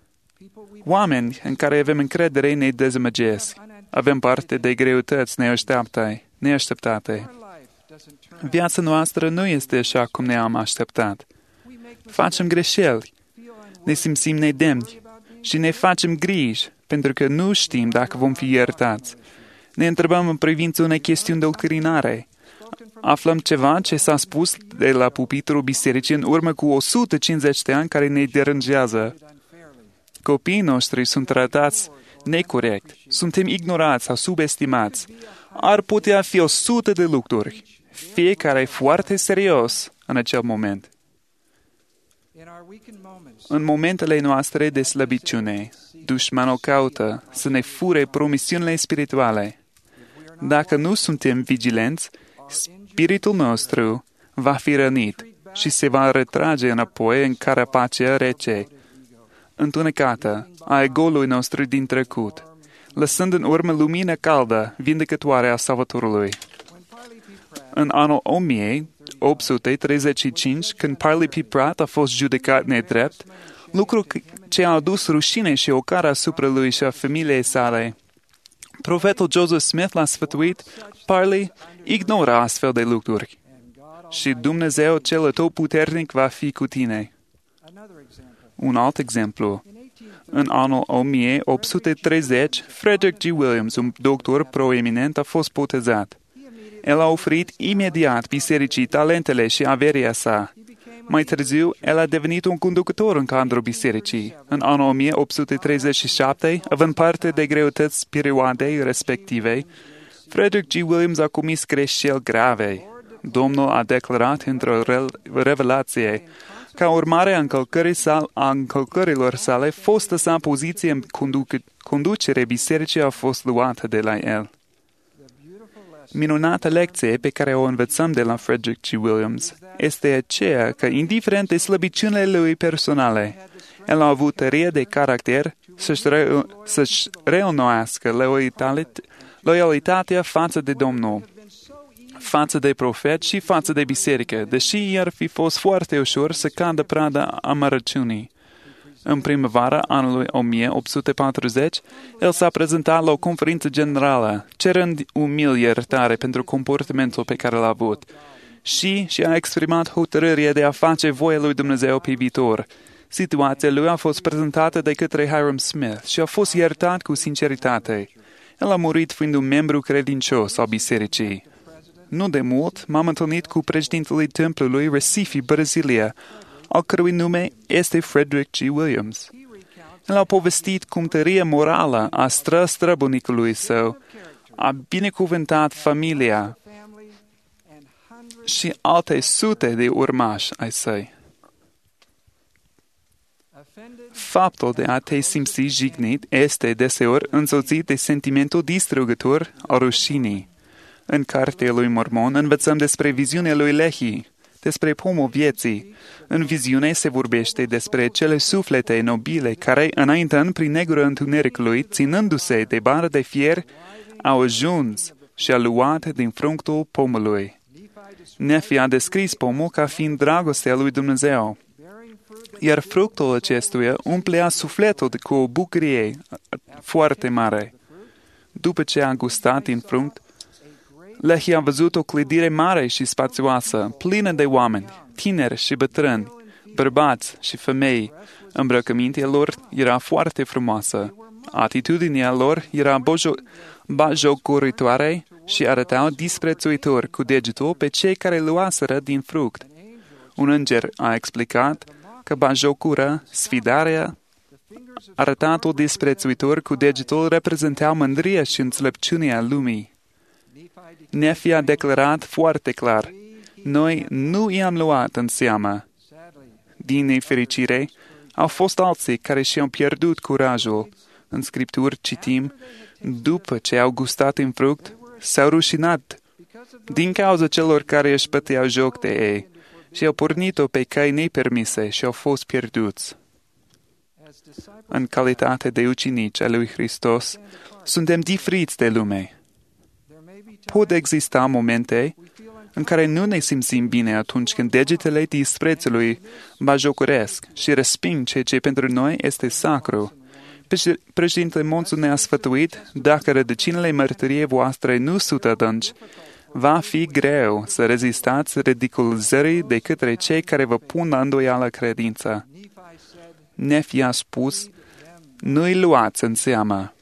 Oameni în care avem încredere ne dezamăgesc. Avem parte de greutăți neașteptate. Viața noastră nu este așa cum ne-am așteptat. Facem greșeli, ne simțim nedemni și ne facem griji pentru că nu știm dacă vom fi iertați. Ne întrebăm în privința unei chestiuni doctrinare. Aflăm ceva ce s-a spus de la pupitrul bisericii în urmă cu 150 de ani care ne deranjează. Copiii noștri sunt tratați necorect, suntem ignorați sau subestimați. Ar putea fi 100 de lucruri, fiecare foarte serios în acel moment. În momentele noastre de slăbiciune, dușmanul caută să ne fure promisiunile spirituale. Dacă nu suntem vigilenți, spiritul nostru va fi rănit și se va retrage înapoi în carapacea rece, întunecată a ego-ului nostru din trecut, lăsând în urmă lumină caldă, vindecătoare a Salvatorului. În anul 1835, când Parley P. Pratt a fost judecat nedrept, lucru ce a adus rușine și ocară asupra lui și a familiei sale. Profetul Joseph Smith l-a sfătuit, Parley, ignora astfel de lucruri și Dumnezeu cel atotputernic va fi cu tine. Un alt exemplu. În anul 1830, Frederick G. Williams, un doctor proeminent, a fost botezat. El a oferit imediat bisericii talentele și averia sa. Mai târziu, el a devenit un conducător în cadrul bisericii. În anul 1837, având parte de greutăți perioadei respective, Frederick G. Williams a comis greșeli grave. Domnul a declarat într-o revelație, Ca urmare a încălcărilor sale, fosta sa poziție în conducere bisericii a fost luată de la el. Minunată lecție pe care o învățăm de la Frederick G. Williams este aceea că, indiferent de slăbiciunile lui personale, el a avut tărie de caracter să-și reînnoiască loialitatea față de Domnul, față de profet și față de biserică, deși i-ar fi fost foarte ușor să cadă prada amărăciunii. În primăvara anului 1840, el s-a prezentat la o conferință generală, cerând umil iertare pentru comportamentul pe care l-a avut și a exprimat hotărârea de a face voia lui Dumnezeu pe viitor. Situația lui a fost prezentată de către Hiram Smith și a fost iertat cu sinceritate. El a murit fiind un membru credincios al bisericii. Nu de mult m-am întâlnit cu președintele templului Recife, Brazilia, al cărui nume este Frederick G. Williams. El a povestit cum tăria morală a străbunicului său a binecuvântat familia și alte sute de urmași ai săi. Faptul de a te simți jignit este deseori însoțit de sentimentul distrugător al rușinii. În cartea lui Mormon învățăm despre viziunea lui Lehi, despre pomul vieții. În viziune se vorbește despre cele suflete nobile care, înaintând prin negura întunericului, ținându-se de bară de fier, au ajuns și au luat din fructul pomului. Nefi a descris pomul ca fiind dragostea lui Dumnezeu, iar fructul acestuia umplea sufletul cu o bucurie foarte mare. După ce a gustat din fruct, Lehi a văzut o clădire mare și spațioasă, plină de oameni, tineri și bătrâni, bărbați și femei. Îmbrăcămintea lor era foarte frumoasă. Atitudinea lor era batjocuritoare și arătau disprețuitor cu degetul pe cei care luaseră din fruct. Un înger a explicat că batjocura, sfidarea, arătatul disprețuitor cu degetul reprezentau mândria și înțelepciunea lumii. Nefi a declarat foarte clar, noi nu i-am luat în seamă. Din nefericire, au fost alții care și-au pierdut curajul. În Scripturi citim, după ce au gustat în fruct, s-au rușinat din cauza celor care își băteau joc de ei și au pornit-o pe căi nepermise și au fost pierduți. În calitate de ucenici ai lui Hristos, suntem diferiți de lume. Pot exista momente în care nu ne simțim bine atunci când degetele disprețului batjocuresc și resping ceea ce pentru noi este sacru. Președintele Monson ne-a sfătuit, dacă rădăcinile mărturiei voastre nu sunt adânci, va fi greu să rezistați ridiculizării de către cei care vă pun la îndoială credința. Nefi a spus, nu-i luați în seamă.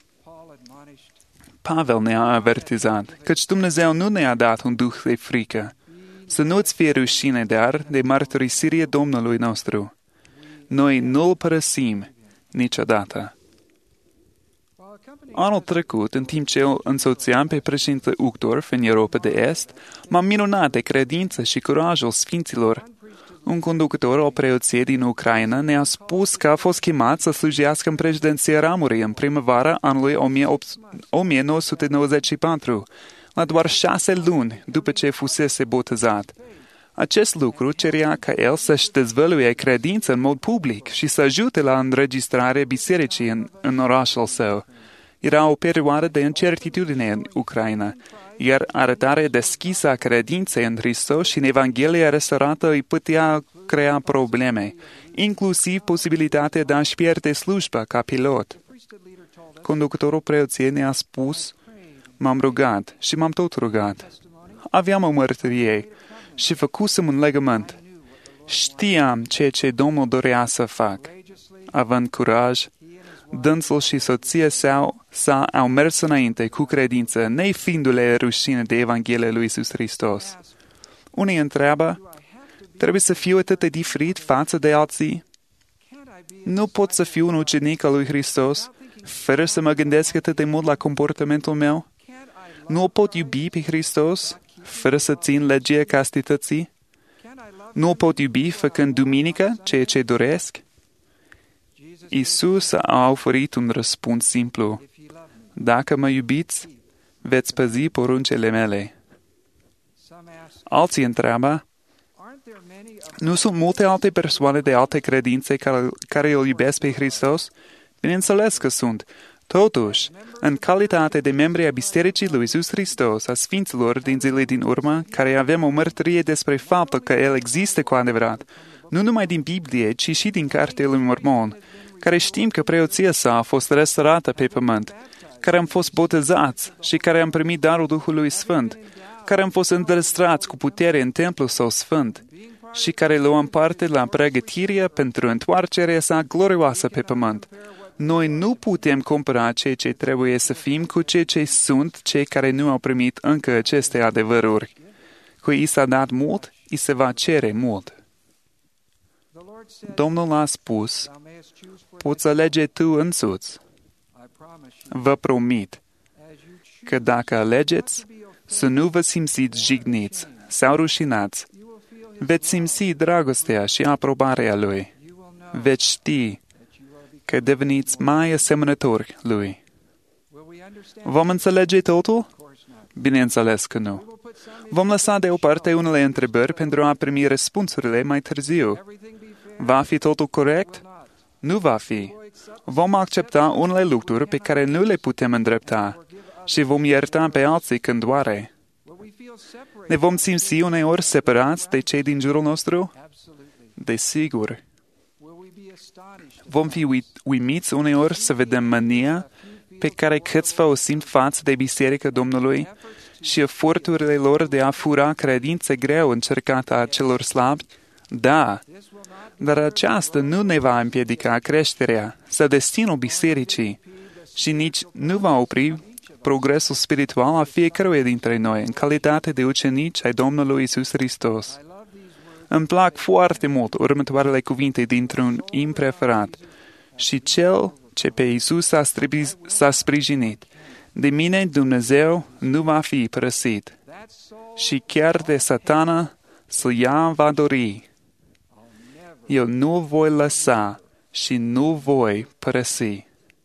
Pavel ne-a avertizat, căci Dumnezeu nu ne-a dat un duh de frică, să nu-ți fie rușine, dar de mărturisirea Domnului nostru. Noi nu-L părăsim niciodată. Anul trecut, în timp ce îl însoțeam pe președintele Uchtdorf în Europa de Est, m-am minunat de credință și curajul sfinților. Un conducător al preoției din Ucraina ne-a spus că a fost chemat să slujească în președinția ramurii în primăvara anului 1994, la doar 6 luni după ce fusese botezat. Acest lucru cerea ca el să-și dezvăluie credința în mod public și să ajute la înregistrarea bisericii în orașul său. Era o perioadă de incertitudine în Ucraina, iar arătarea deschisă a credinței în Hristos și în Evanghelia răsărată îi putea crea probleme, inclusiv posibilitatea de a-și pierde slujba ca pilot. Conducătorul preoției ne-a spus, m-am rugat și m-am tot rugat. Aveam o mărturie și făcusem un legământ. Știam ceea ce Domnul dorea să fac. Având curaj, dânsul și soția sa au mers înainte cu credință, nefiindu-le rușine de Evanghelia lui Iisus Hristos. Unii întreabă, trebuie să fiu atât de diferit față de alții? Nu pot să fiu un ucenic al lui Hristos fără să mă gândesc atât de mult la comportamentul meu? Nu o pot iubi pe Hristos fără să țin legea castității? Nu o pot iubi făcând duminică ceea ce doresc? Iisus a oferit un răspuns simplu. Dacă mă iubiți, veți păzi poruncele mele. Alții întreabă, nu sunt multe alte persoane de alte credințe care îl iubesc pe Hristos? Bineînțeles că sunt. Totuși, în calitate de membri a Bisericii lui Iisus Hristos, a Sfinților din zilele din urmă, care avem o mărturie despre faptul că El există cu adevărat, nu numai din Biblie, ci și din Cartea lui Mormon, care știm că preoția sa a fost restaurată pe pământ, care am fost botezați și care am primit darul Duhului Sfânt, care am fost îndestrați cu putere în templul său sfânt și care luăm parte la pregătirea pentru întoarcerea sa glorioasă pe pământ. Noi nu putem compara ceea ce trebuie să fim cu ceea ce sunt cei care nu au primit încă aceste adevăruri. Cui i s-a dat mult, i se va cere mult. Domnul a spus, poți alege tu însuți. Vă promit că dacă alegeți să nu vă simțiți jigniți sau rușinați, veți simți dragostea și aprobarea Lui. Veți ști că deveniți mai asemănători Lui. Vom înțelege totul? Bineînțeles că nu. Vom lăsa deoparte unele întrebări pentru a primi răspunsurile mai târziu. Va fi totul corect? Nu va fi. Vom accepta unele lucruri pe care nu le putem îndrepta și vom ierta pe alții când doare. Ne vom simți uneori separați de cei din jurul nostru? Desigur. Vom fi uimiți uneori să vedem mânia pe care câțiva o simt față de Biserica Domnului și eforturile lor de a fura credințe greu încercată a celor slabi? Da, dar aceasta nu ne va împiedica creșterea sau destinul bisericii și nici nu va opri progresul spiritual a fiecăruia dintre noi în calitate de ucenici ai Domnului Iisus Hristos. Îmi plac foarte mult următoarele cuvinte dintr-un imn preferat. Și cel ce pe Iisus s-a sprijinit, de mine Dumnezeu nu va fi părăsit. Și chiar de Satana să ia va dori. Eu nu voi lăsa și nu voi părăsi.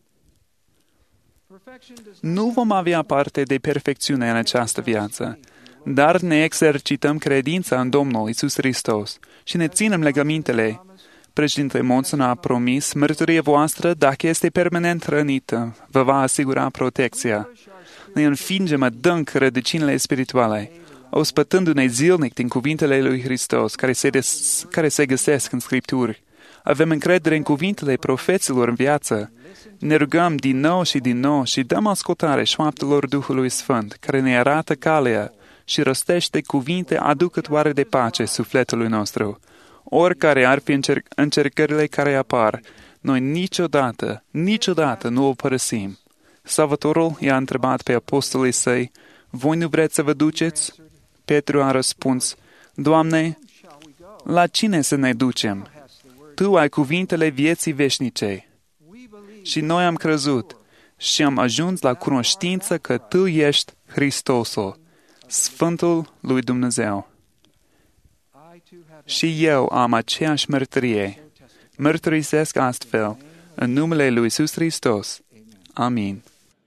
Nu vom avea parte de perfecțiune în această viață, dar ne exercităm credința în Domnul Iisus Hristos și ne ținem legămintele. Președintele Monson a promis, mărturia voastră, dacă este permanent rănită, vă va asigura protecția. Ne înfingem adânc rădăcinile spirituale, ospătându-ne zilnic din cuvintele lui Hristos, care se găsesc în Scripturi. Avem încredere în cuvintele profeților în viață. Ne rugăm din nou și dăm ascultare șoaptelor Duhului Sfânt, care ne arată calea și rostește cuvinte aducătoare de pace sufletului nostru. Oricare ar fi încercările care apar, noi niciodată nu o părăsim. Salvatorul i-a întrebat pe apostolii săi, voi nu vreți să vă duceți? Petru a răspuns, Doamne, la cine să ne ducem? Tu ai cuvintele vieții veșnice. Și noi am crezut și am ajuns la cunoștință că Tu ești Hristosul, Sfântul lui Dumnezeu. Și eu am aceeași mărturie. Mărturisesc astfel, în numele lui Iisus Hristos. Amin.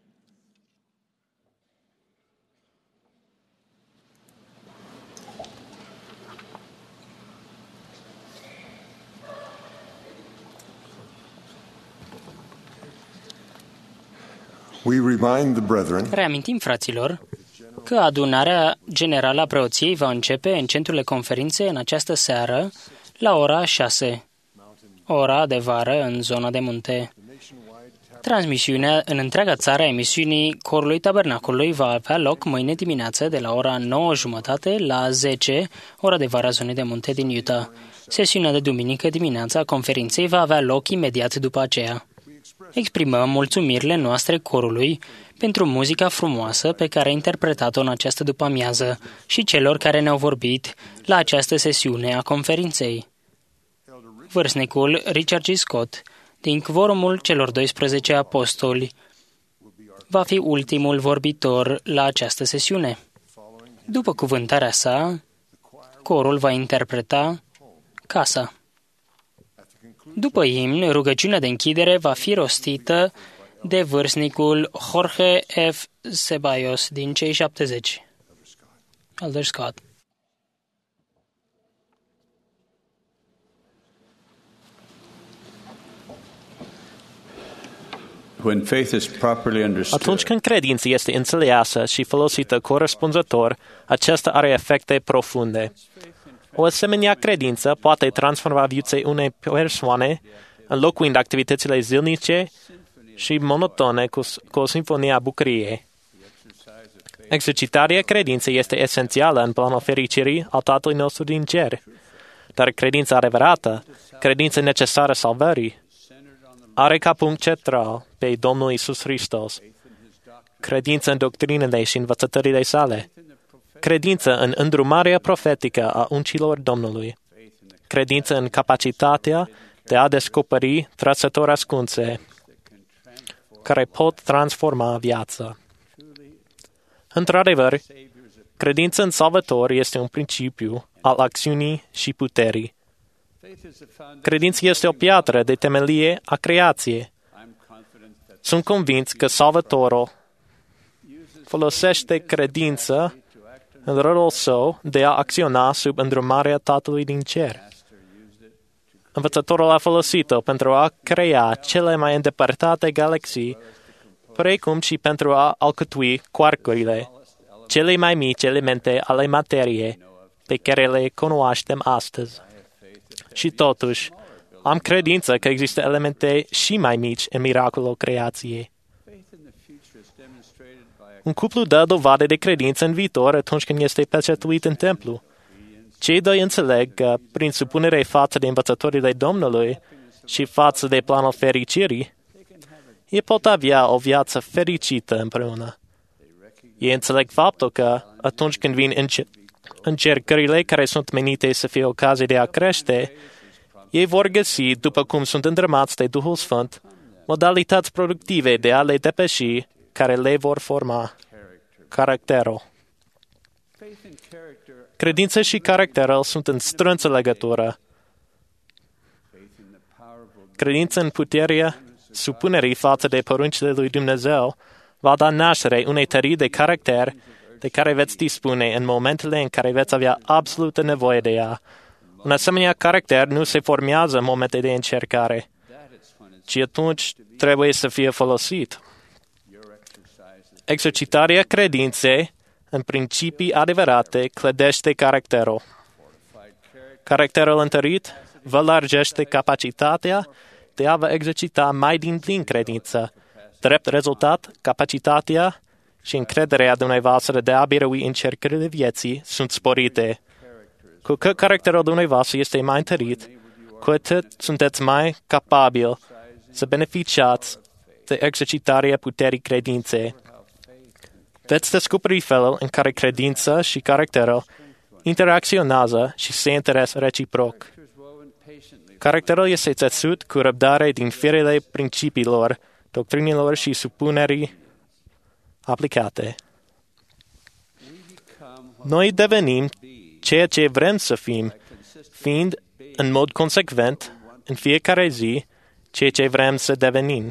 We remind the brethren Reamintim, fraților, că adunarea generală a preoției va începe în centrul conferinței în această seară la ora 6, ora de vară în zona de munte. Transmisiunea în întreaga țară a emisiunii Corului Tabernacolului va avea loc mâine dimineață de la ora 9:30 la 10, ora de vară a zonei de munte din Utah. Sesiunea de duminică dimineața a conferinței va avea loc imediat după aceea. Exprimăm mulțumirile noastre corului pentru muzica frumoasă pe care a interpretat-o în această după-amiază și celor care ne-au vorbit la această sesiune a conferinței. Vârstnicul Richard G. Scott, din cvorumul celor 12 apostoli, va fi ultimul vorbitor la această sesiune. După cuvântarea sa, corul va interpreta casa. După imn, rugăciunea de închidere va fi rostită de vârstnicul Jorge F. Ceballos din cei 70. Elder Scott. Atunci când credința este înțeleasă și folosită corespunzător, aceasta are efecte profunde. O asemenea credință poate transforma viețile unei persoane, înlocuind activitățile zilnice și monotone cu o sinfonie a bucuriei. Exercitarea credinței este esențială în planul fericirii al Tatălui nostru din cer. Dar credința adevărată, credința necesară salvării, are ca punct central pe Domnul Iisus Hristos, credința în doctrinele și învățăturile sale, credința în îndrumarea profetică a uncilor Domnului, credința în capacitatea de a descoperi trăsături ascunse care pot transforma viața. Într-adevăr, credința în Salvator este un principiu al acțiunii și puterii. Credința este o piatră de temelie a creației. Sunt convins că Salvatorul folosește credința în rolul său de a acționa sub îndrumarea Tatălui din cer. Învățătorul a folosit-o pentru a crea cele mai îndepărtate galaxii, precum și pentru a alcătui quarkurile, cele mai mici elemente ale materiei pe care le cunoaștem astăzi. Și totuși, am credință că există elemente și mai mici în miracolul creației. Un cuplu dă dovadă de credință în viitor atunci când este pecetuit în templu. Cei doi înțeleg că, prin supunere față de învățătorile Domnului și față de planul fericirii, ei pot avea o viață fericită împreună. Ei înțeleg faptul că, atunci când vin încercările care sunt menite să fie ocazie de a crește, ei vor găsi, după cum sunt îndrămați de Duhul Sfânt, modalități productive de a le depăși, care le vor forma caracterul. Credința și caracterul sunt în strânsă legătură. Credința în puterea supunerii față de poruncile lui Dumnezeu va da naștere unei tării de caracter de care veți dispune în momentele în care veți avea absolută nevoie de ea. Un asemenea caracter nu se formează în momente de încercare, ci atunci trebuie să fie folosit. Exercitarea credinței în principii adevărate clădește caracterul. Caracterul întărit vă largește capacitatea de a vă exercita mai din plin credință. Drept rezultat, capacitatea și încrederea dumneavoastră de a birui încercările vieții sunt sporite. Cu cât caracterul dumneavoastră este mai întărit, cu atât sunteți mai capabili să beneficiați de exercitarea puterii credinței. Veți descoperi felul în care credința și caracterul interacționează și se interesează reciproc. Caracterul este țesut cu răbdare din firele principiilor, doctrinilor și supunerii aplicate. Noi devenim ceea ce vrem să fim, fiind în mod consecvent în fiecare zi ceea ce vrem să devenim.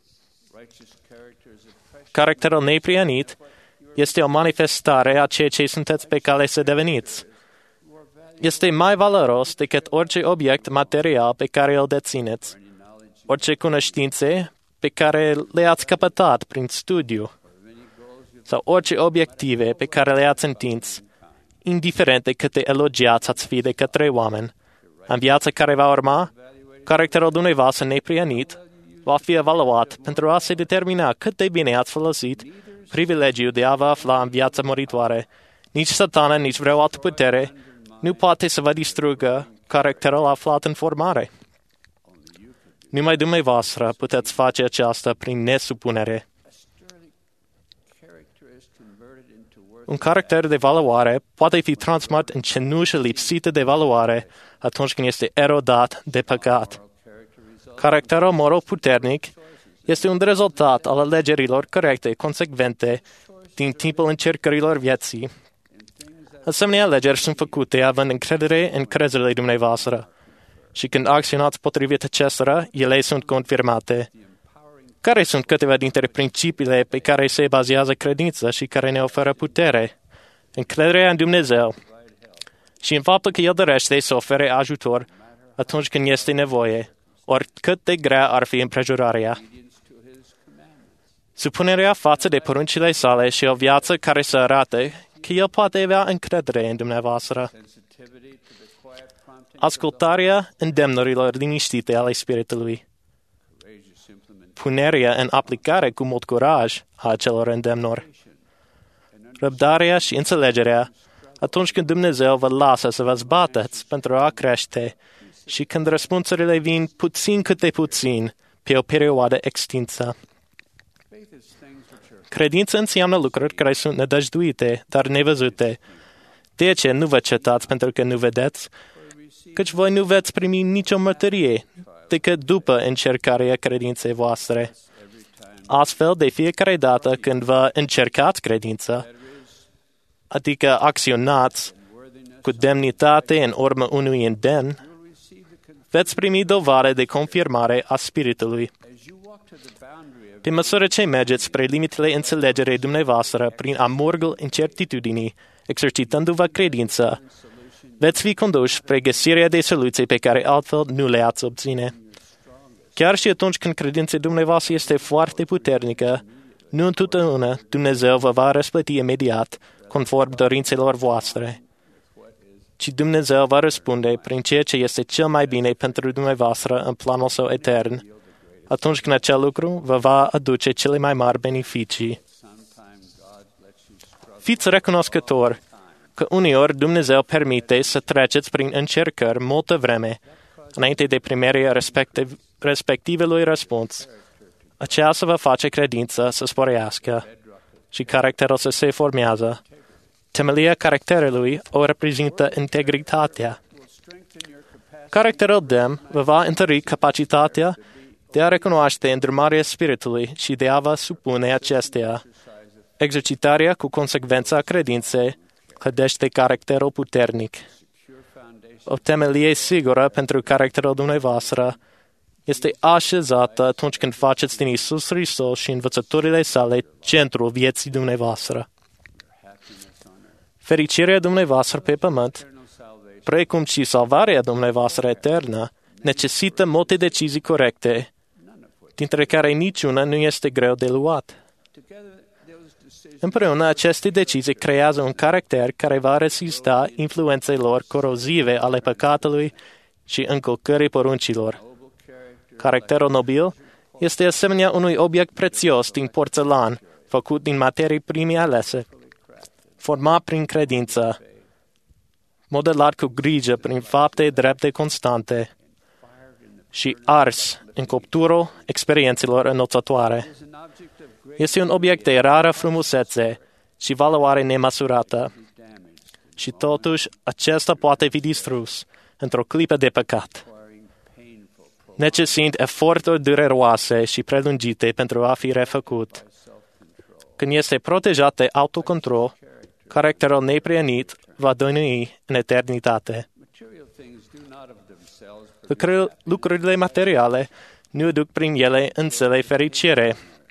Caracterul neprianit este o manifestare a ceea ce sunteți pe cale să deveniți. Este mai valoros decât orice obiect material pe care îl dețineți, orice cunoștințe pe care le-ați căpătat prin studiu sau orice obiective pe care le-ați întins, indiferent de câte elogiați ați fi de către oameni. În viața care va urma, caracterul dumneavoastră neprianit va fi evaluat pentru a se determina cât de bine ați folosit privilegiul de a vă afla în viața muritoare. Nici Satana, nici vreo altă putere nu poate să vă distrugă caracterul aflat în formare. Numai dumneavoastră puteți face aceasta prin nesupunere. Un caracter de valoare poate fi transformat în cenușă lipsită de valoare atunci când este erodat de păcat. Caracterul moral puternic este un rezultat al alegerilor corecte, consecvente, din timpul încercărilor vieții. Asemenea alegeri sunt făcute având încredere în crezările dumneavoastră. și când acționați potrivit acestora, ele sunt confirmate. Care sunt câteva dintre principiile pe care se bazează credința și care ne oferă putere? Încrederea în Dumnezeu și în faptul că El dorește să ofere ajutor atunci când este nevoie, oricât de grea ar fi împrejurarea. Supunerea față de poruncile sale și o viață care să arate că El poate avea încredere în dumneavoastră. Ascultarea îndemnurilor liniștite ale Spiritului. Punerea în aplicare cu mult curaj a acelor îndemnuri. Răbdarea și înțelegerea atunci când Dumnezeu vă lasă să vă zbateți pentru a crește și când răspunsurile vin puțin câte puțin pe o perioadă extinsă. Credința înseamnă lucruri care sunt nedăjduite, dar nevăzute. De ce nu vă cetați pentru că nu vedeți? Căci voi nu veți primi nicio mărturie decât după încercarea credinței voastre. Astfel, de fiecare dată când vă încercați credința, adică acționați cu demnitate în urma unui îndemn, veți primi dovadă de confirmare a Spiritului. Pe măsură ce mergeți spre limitele înțelegerei dumneavoastră prin amurgul incertitudinii, exercitându-vă credința, veți fi conduși spre găsirea de soluții pe care altfel nu le-ați obține. Chiar și atunci când credința dumneavoastră este foarte puternică, nu întotdeauna Dumnezeu vă va răsplăti imediat, conform dorințelor voastre, ci Dumnezeu va răspunde prin ceea ce este cel mai bine pentru dumneavoastră în planul său etern, atunci când acel lucru vă va aduce cele mai mari beneficii. Fiți recunoscători că uneori Dumnezeu permite să treceți prin încercări multă vreme înainte de primirea respectivului răspuns. Aceasta vă face credința să sporească și caracterul să se formează. Temelia caracterului o reprezintă integritatea. Caracterul demn vă va întări capacitatea de a recunoaște îndrumarea Spiritului și de a vă supune acesteia. Exercitarea cu consecvența credinței clădește caracterul puternic. O temelie sigură pentru caracterul dumneavoastră este așezată atunci când faceți din Iisus Hristos și învățăturile sale centrul vieții dumneavoastră. Fericirea dumneavoastră pe pământ, precum și salvarea dumneavoastră eternă, necesită multe decizii corecte, dintre care niciuna nu este greu de luat. Împreună, aceste decizii creează un caracter care va rezista influențelor corozive ale păcatului și încălcării poruncilor. Caracterul nobil este asemenea unui obiect prețios din porțelan, făcut din materii prime alese, format prin credință, modelat cu grijă prin fapte drepte constante și ars în cupturul experiențelor înălțătoare. Este un obiect de rară frumusețe și valoare nemăsurată. Și totuși, acesta poate fi distrus într-o clipă de păcat, necesitând eforturi dureroase și prelungite pentru a fi refăcut. Când este protejat de autocontrol, caracterul nepreanit va dăinui în eternitate. Lucrurile materiale nu duc prin ele însele fericire,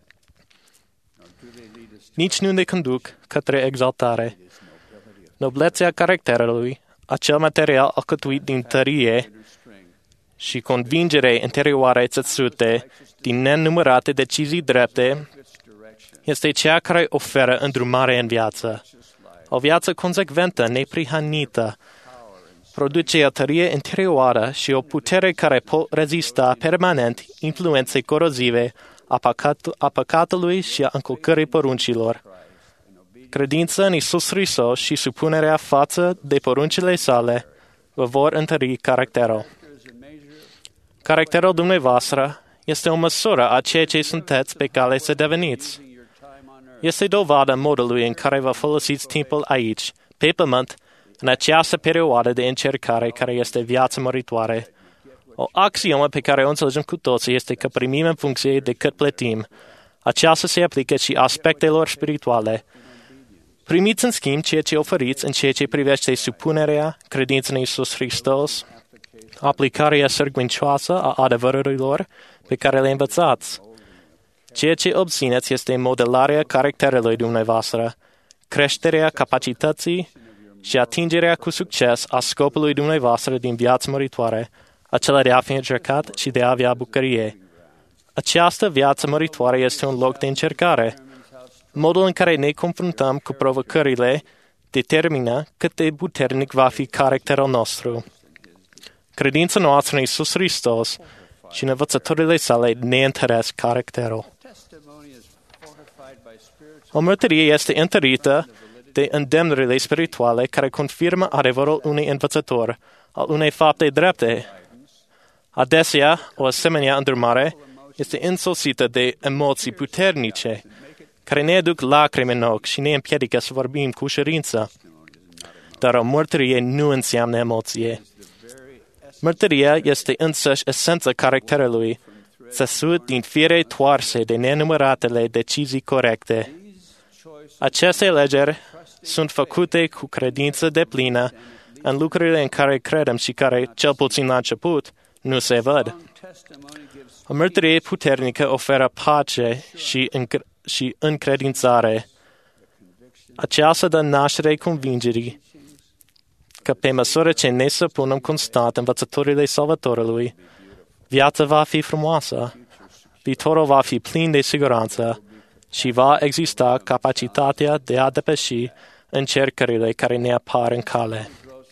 nici nu ne conduc către exaltare. Noblețea caracterului, acel material alcătuit din tărie și convingere interioare țățute din nenumărate decizii drepte, este cea care oferă îndrumare în viață. O viață consecventă, neprihănită, produce o tărie interioară și o putere care pot rezista permanent influențe corozive a păcatului și a încălcării poruncilor. Credința în Iisus Hristos și supunerea față de poruncile sale vă vor întări caracterul. Caracterul dumneavoastră este o măsură a ceea ce sunteți pe cale să deveniți. Este dovada modului în care vă folosiți timpul aici, pe pământ, în această perioadă de încercare care este viața măritoare. O axiomă pe care o înțelegem cu toții este că primim în funcție de cât plătim. Aceasta se aplică și aspectelor spirituale. Primiți în schimb ceea ce oferiți în ceea ce privește supunerea, credința în Iisus Hristos aplicarea sârguincioasă a adevărurilor pe care le învățați. Ceea ce obțineți este modelarea caracterului dumneavoastră, creșterea capacității și atingerea cu succes a scopului dumneavoastră din viața măritoare, acela de a fi încercat și de a avea bucurie. Această viață măritoare este un loc de încercare. Modul în care ne confruntăm cu provocările determină cât de puternic va fi caracterul nostru. Credința noastră în Iisus Hristos și în învățăturile sale ne întăresc caracterul. O mărturie este întărită de îndemnurile spirituale care confirmă adevărul unui învățător, al unei fapte drepte. Adesea, o asemenea îndrumare este însoțită de emoții puternice, care ne aduc lacrimi în ochi și ne împiedică să vorbim cu ușurință. Dar o mărturie nu înseamnă emoție. Mărturia este însăși esența caracterului, țesut din fire toarse de nenumăratele decizii corecte. Aceste alegeri sunt făcute cu credință deplină în lucrurile în care credem și care, cel puțin la început, nu se văd. O mărturie puternică oferă pace și încredințare. Aceasta dă naștere convingerii că pe măsură ce ne supunem constant învățăturile Salvatorului, viața va fi frumoasă, viitorul va fi plin de siguranță și va exista capacitatea de a depăși încercările care ne apar în cale.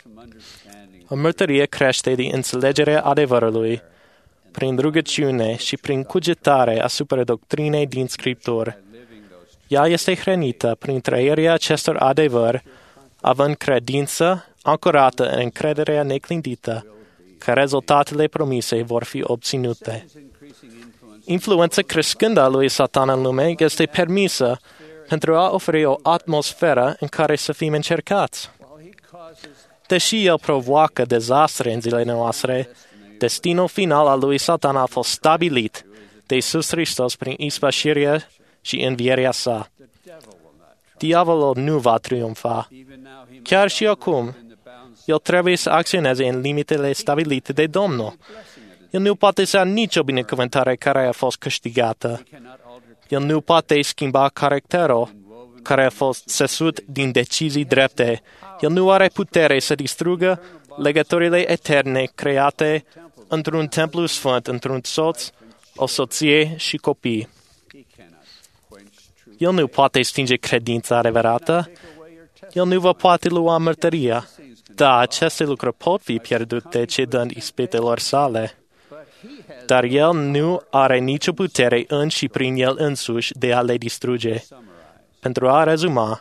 O mărturie crește din înțelegerea adevărului, prin rugăciune și prin cugetare asupra doctrinei din Scripturi. Ea este hrănită prin trăirea acestor adevări, având credință ancorată în încrederea neclintită, că rezultatele promise vor fi obținute. Influența crescândă a lui Satan în lume este permisă pentru a oferi o atmosferă în care să fim încercați. Deși el provoacă dezastre în zilele noastre, destinul final al lui Satan a fost stabilit de Iisus Hristos prin ispășirea și învierea sa. Diavolul nu va triumfa. Chiar și acum, el trebuie să acționeze în limitele stabilite de Domnul. El nu poate să ia nicio binecuvântare care a fost câștigată. El nu poate schimba caracterul care a fost țesut din decizii drepte. El nu are putere să distrugă legăturile eterne create într-un templu sfânt, într-un soț, o soție și copii. El nu poate stinge credința adevărată. El nu vă poate lua mărturia. Da, aceste lucruri pot fi pierdute cedând ispitelor sale. Dar el nu are nicio putere în și prin el însuși de a le distruge. Pentru a rezuma,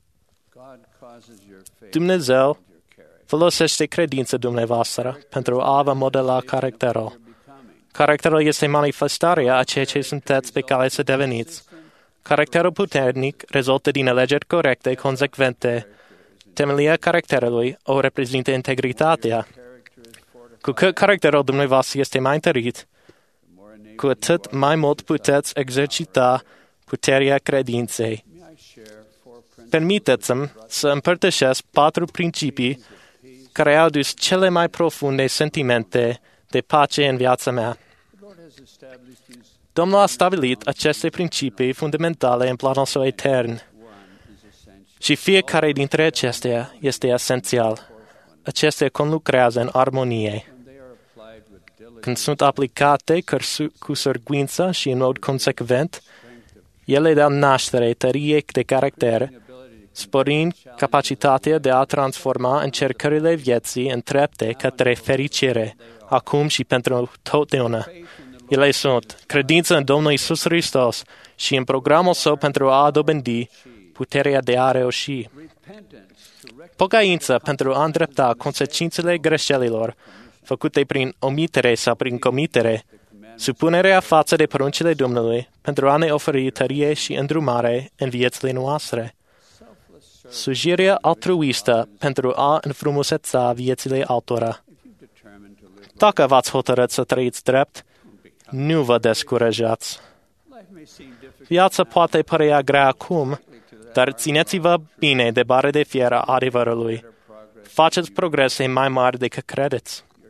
Dumnezeu folosește credința dumneavoastră pentru a vă modela caracterul. Caracterul este manifestarea a ceea ce sunteți pe cale să deveniți. Caracterul puternic rezultă din alegeri corecte, consecvente. Temelia caracterului o reprezintă integritatea. Cu cât caracterul dumneavoastră este mai întărit, cu atât mai mult puteți exercita puterea credinței. Permiteți-mi să împărtășesc 4 principii care au dus cele mai profunde sentimente de pace în viața mea. Domnul a stabilit aceste principii fundamentale în planul său etern și fiecare dintre acestea este esențial. Acestea conlucrează în armonie. Când sunt aplicate cu sârguință și în mod consecvent, ele dau naștere tărie de caracter, sporind capacitatea de a transforma încercările vieții în trepte către fericire, acum și pentru totdeauna. Ele sunt credința în Domnul Iisus Hristos și în programul său pentru a dobândi puterea de a reuși. Pocăință pentru a îndrepta consecințele greșelilor făcute prin omitere sau prin comitere, supunerea față de poruncile Domnului pentru a ne oferi tărie și îndrumare în viețile noastre. Slujirea altruistă pentru a înfrumuseța viețile altora. Dacă v-ați hotărât să trăiți drept, nu vă descurajați. Viața poate părea grea acum, dar țineți-vă bine de bară de fier a adevărului. Faceți progrese mai mari decât credeți.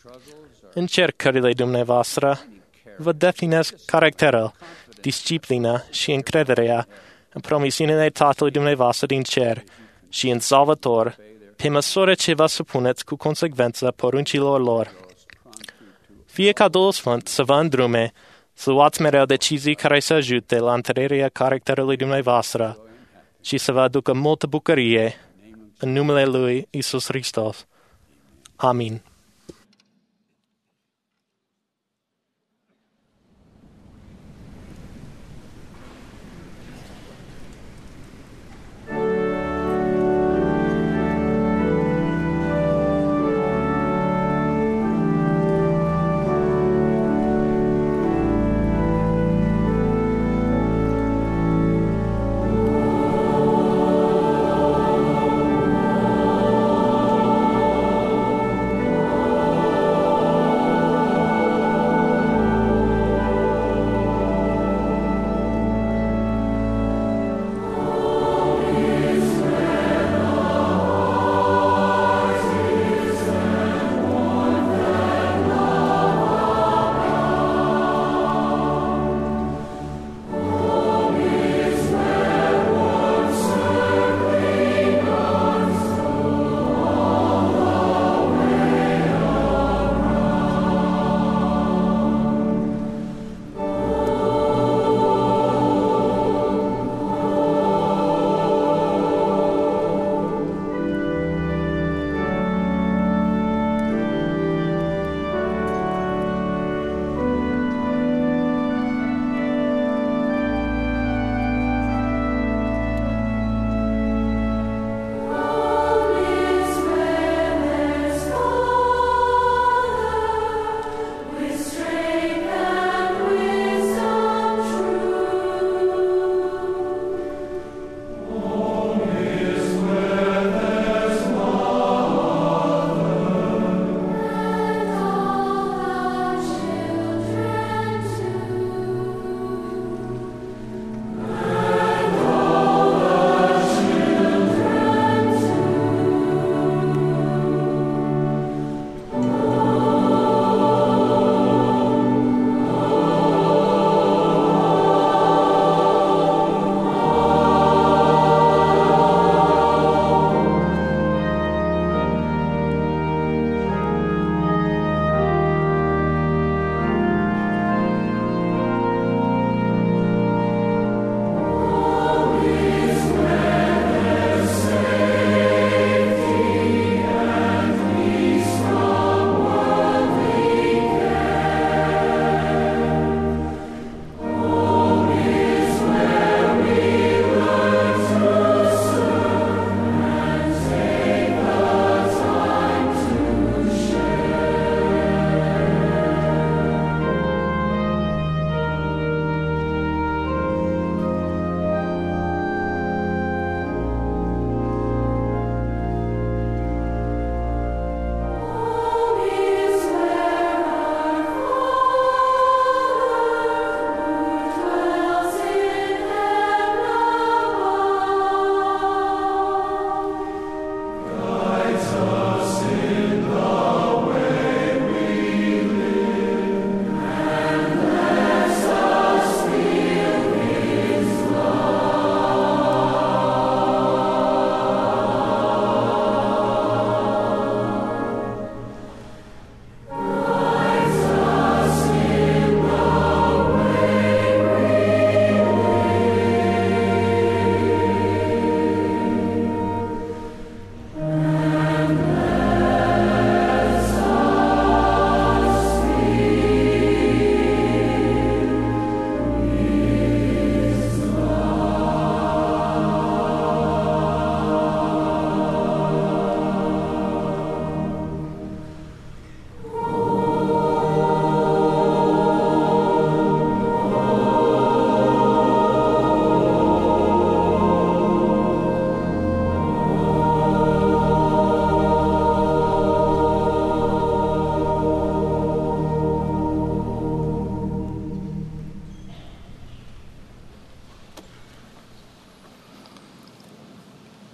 Încercările dumneavoastră vă definesc caracterul, disciplina și încrederea în promisiunile Tatălui dumneavoastră din cer și în Salvator, pe măsură ce vă supuneți cu consecvență poruncilor lor. Fie ca Duhul Sfânt să vă îndrume, să luați mereu decizii care să ajute la întărirea caracterului dumneavoastră și să vă aducă multă bucurie în numele Lui Iisus Hristos. Amin.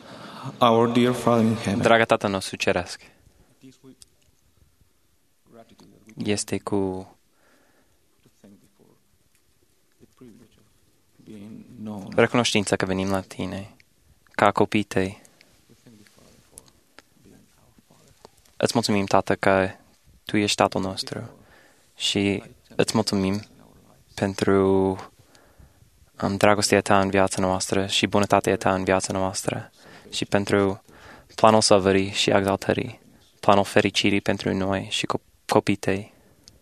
Our dear Father in heaven, Dragă Tatăl nostru ceresc, este cu recunoștința că venim la tine, ca copii tăi. Îți mulțumim, Tată, că Tu ești Tatăl nostru și îți mulțumim pentru dragostea Ta în viața noastră și bunătatea Ta în viața noastră și pentru planul salvării și exaltării, planul fericirii pentru noi și copii Tăi.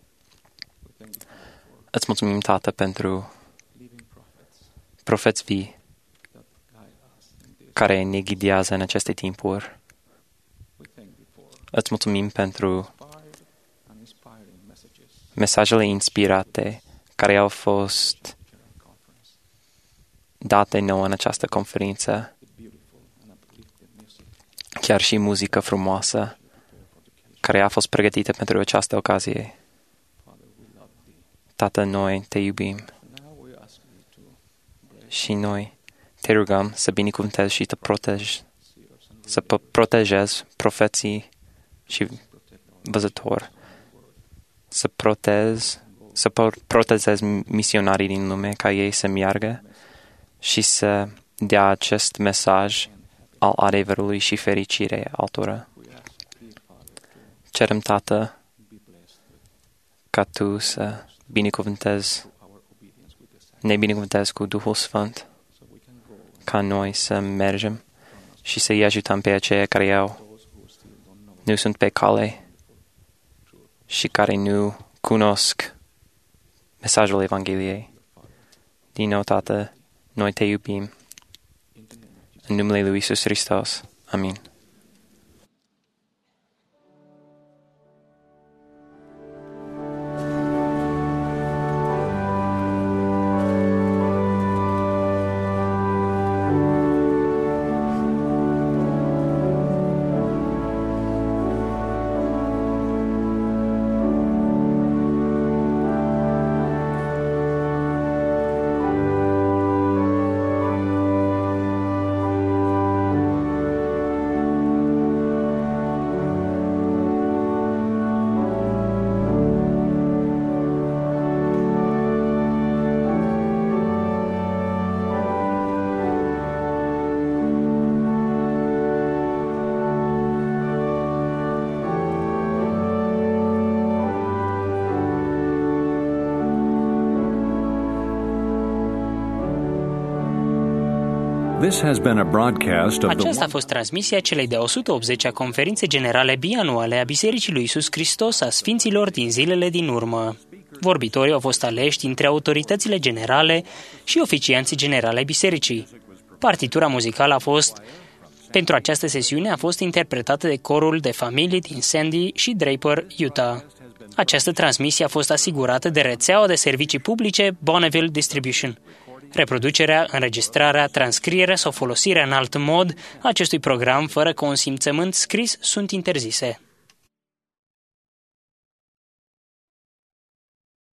Îți mulțumim, Tată, pentru profeți vii care ne ghidează în aceste timpuri. Îți mulțumim pentru mesajele inspirate care au fost date nouă în această conferință. Chiar și muzică frumoasă care a fost pregătită pentru această ocazie. Tată, noi Te iubim și noi Te rugăm să binecuvântezi și să protejezi profeții și văzători, să protejezi misionarii din lume ca ei să meargă și să dea acest mesaj al adevărului și fericire altora. Cerem, Tată, ca Tu să ne binecuvântezi cu Duhul Sfânt, ca noi să mergem și să-i ajutăm pe aceia care nu sunt pe cale și care nu cunosc mesajul Evangheliei. Din nou, Tată, noi Te iubim. În numele Lui Iisus Hristos. Amin. Aceasta a fost transmisia celei de 180-a conferințe generale bianuale a Bisericii lui Iisus Hristos a Sfinților din zilele din urmă. Vorbitorii au fost aleși dintre autoritățile generale și oficianții generale ai bisericii. Partitura muzicală pentru această sesiune a fost interpretată de corul de familii din Sandy și Draper, Utah. Această transmisie a fost asigurată de rețeaua de servicii publice Bonneville Distribution. Reproducerea, înregistrarea, transcrierea sau folosirea în alt mod a acestui program fără consimțământ scris sunt interzise.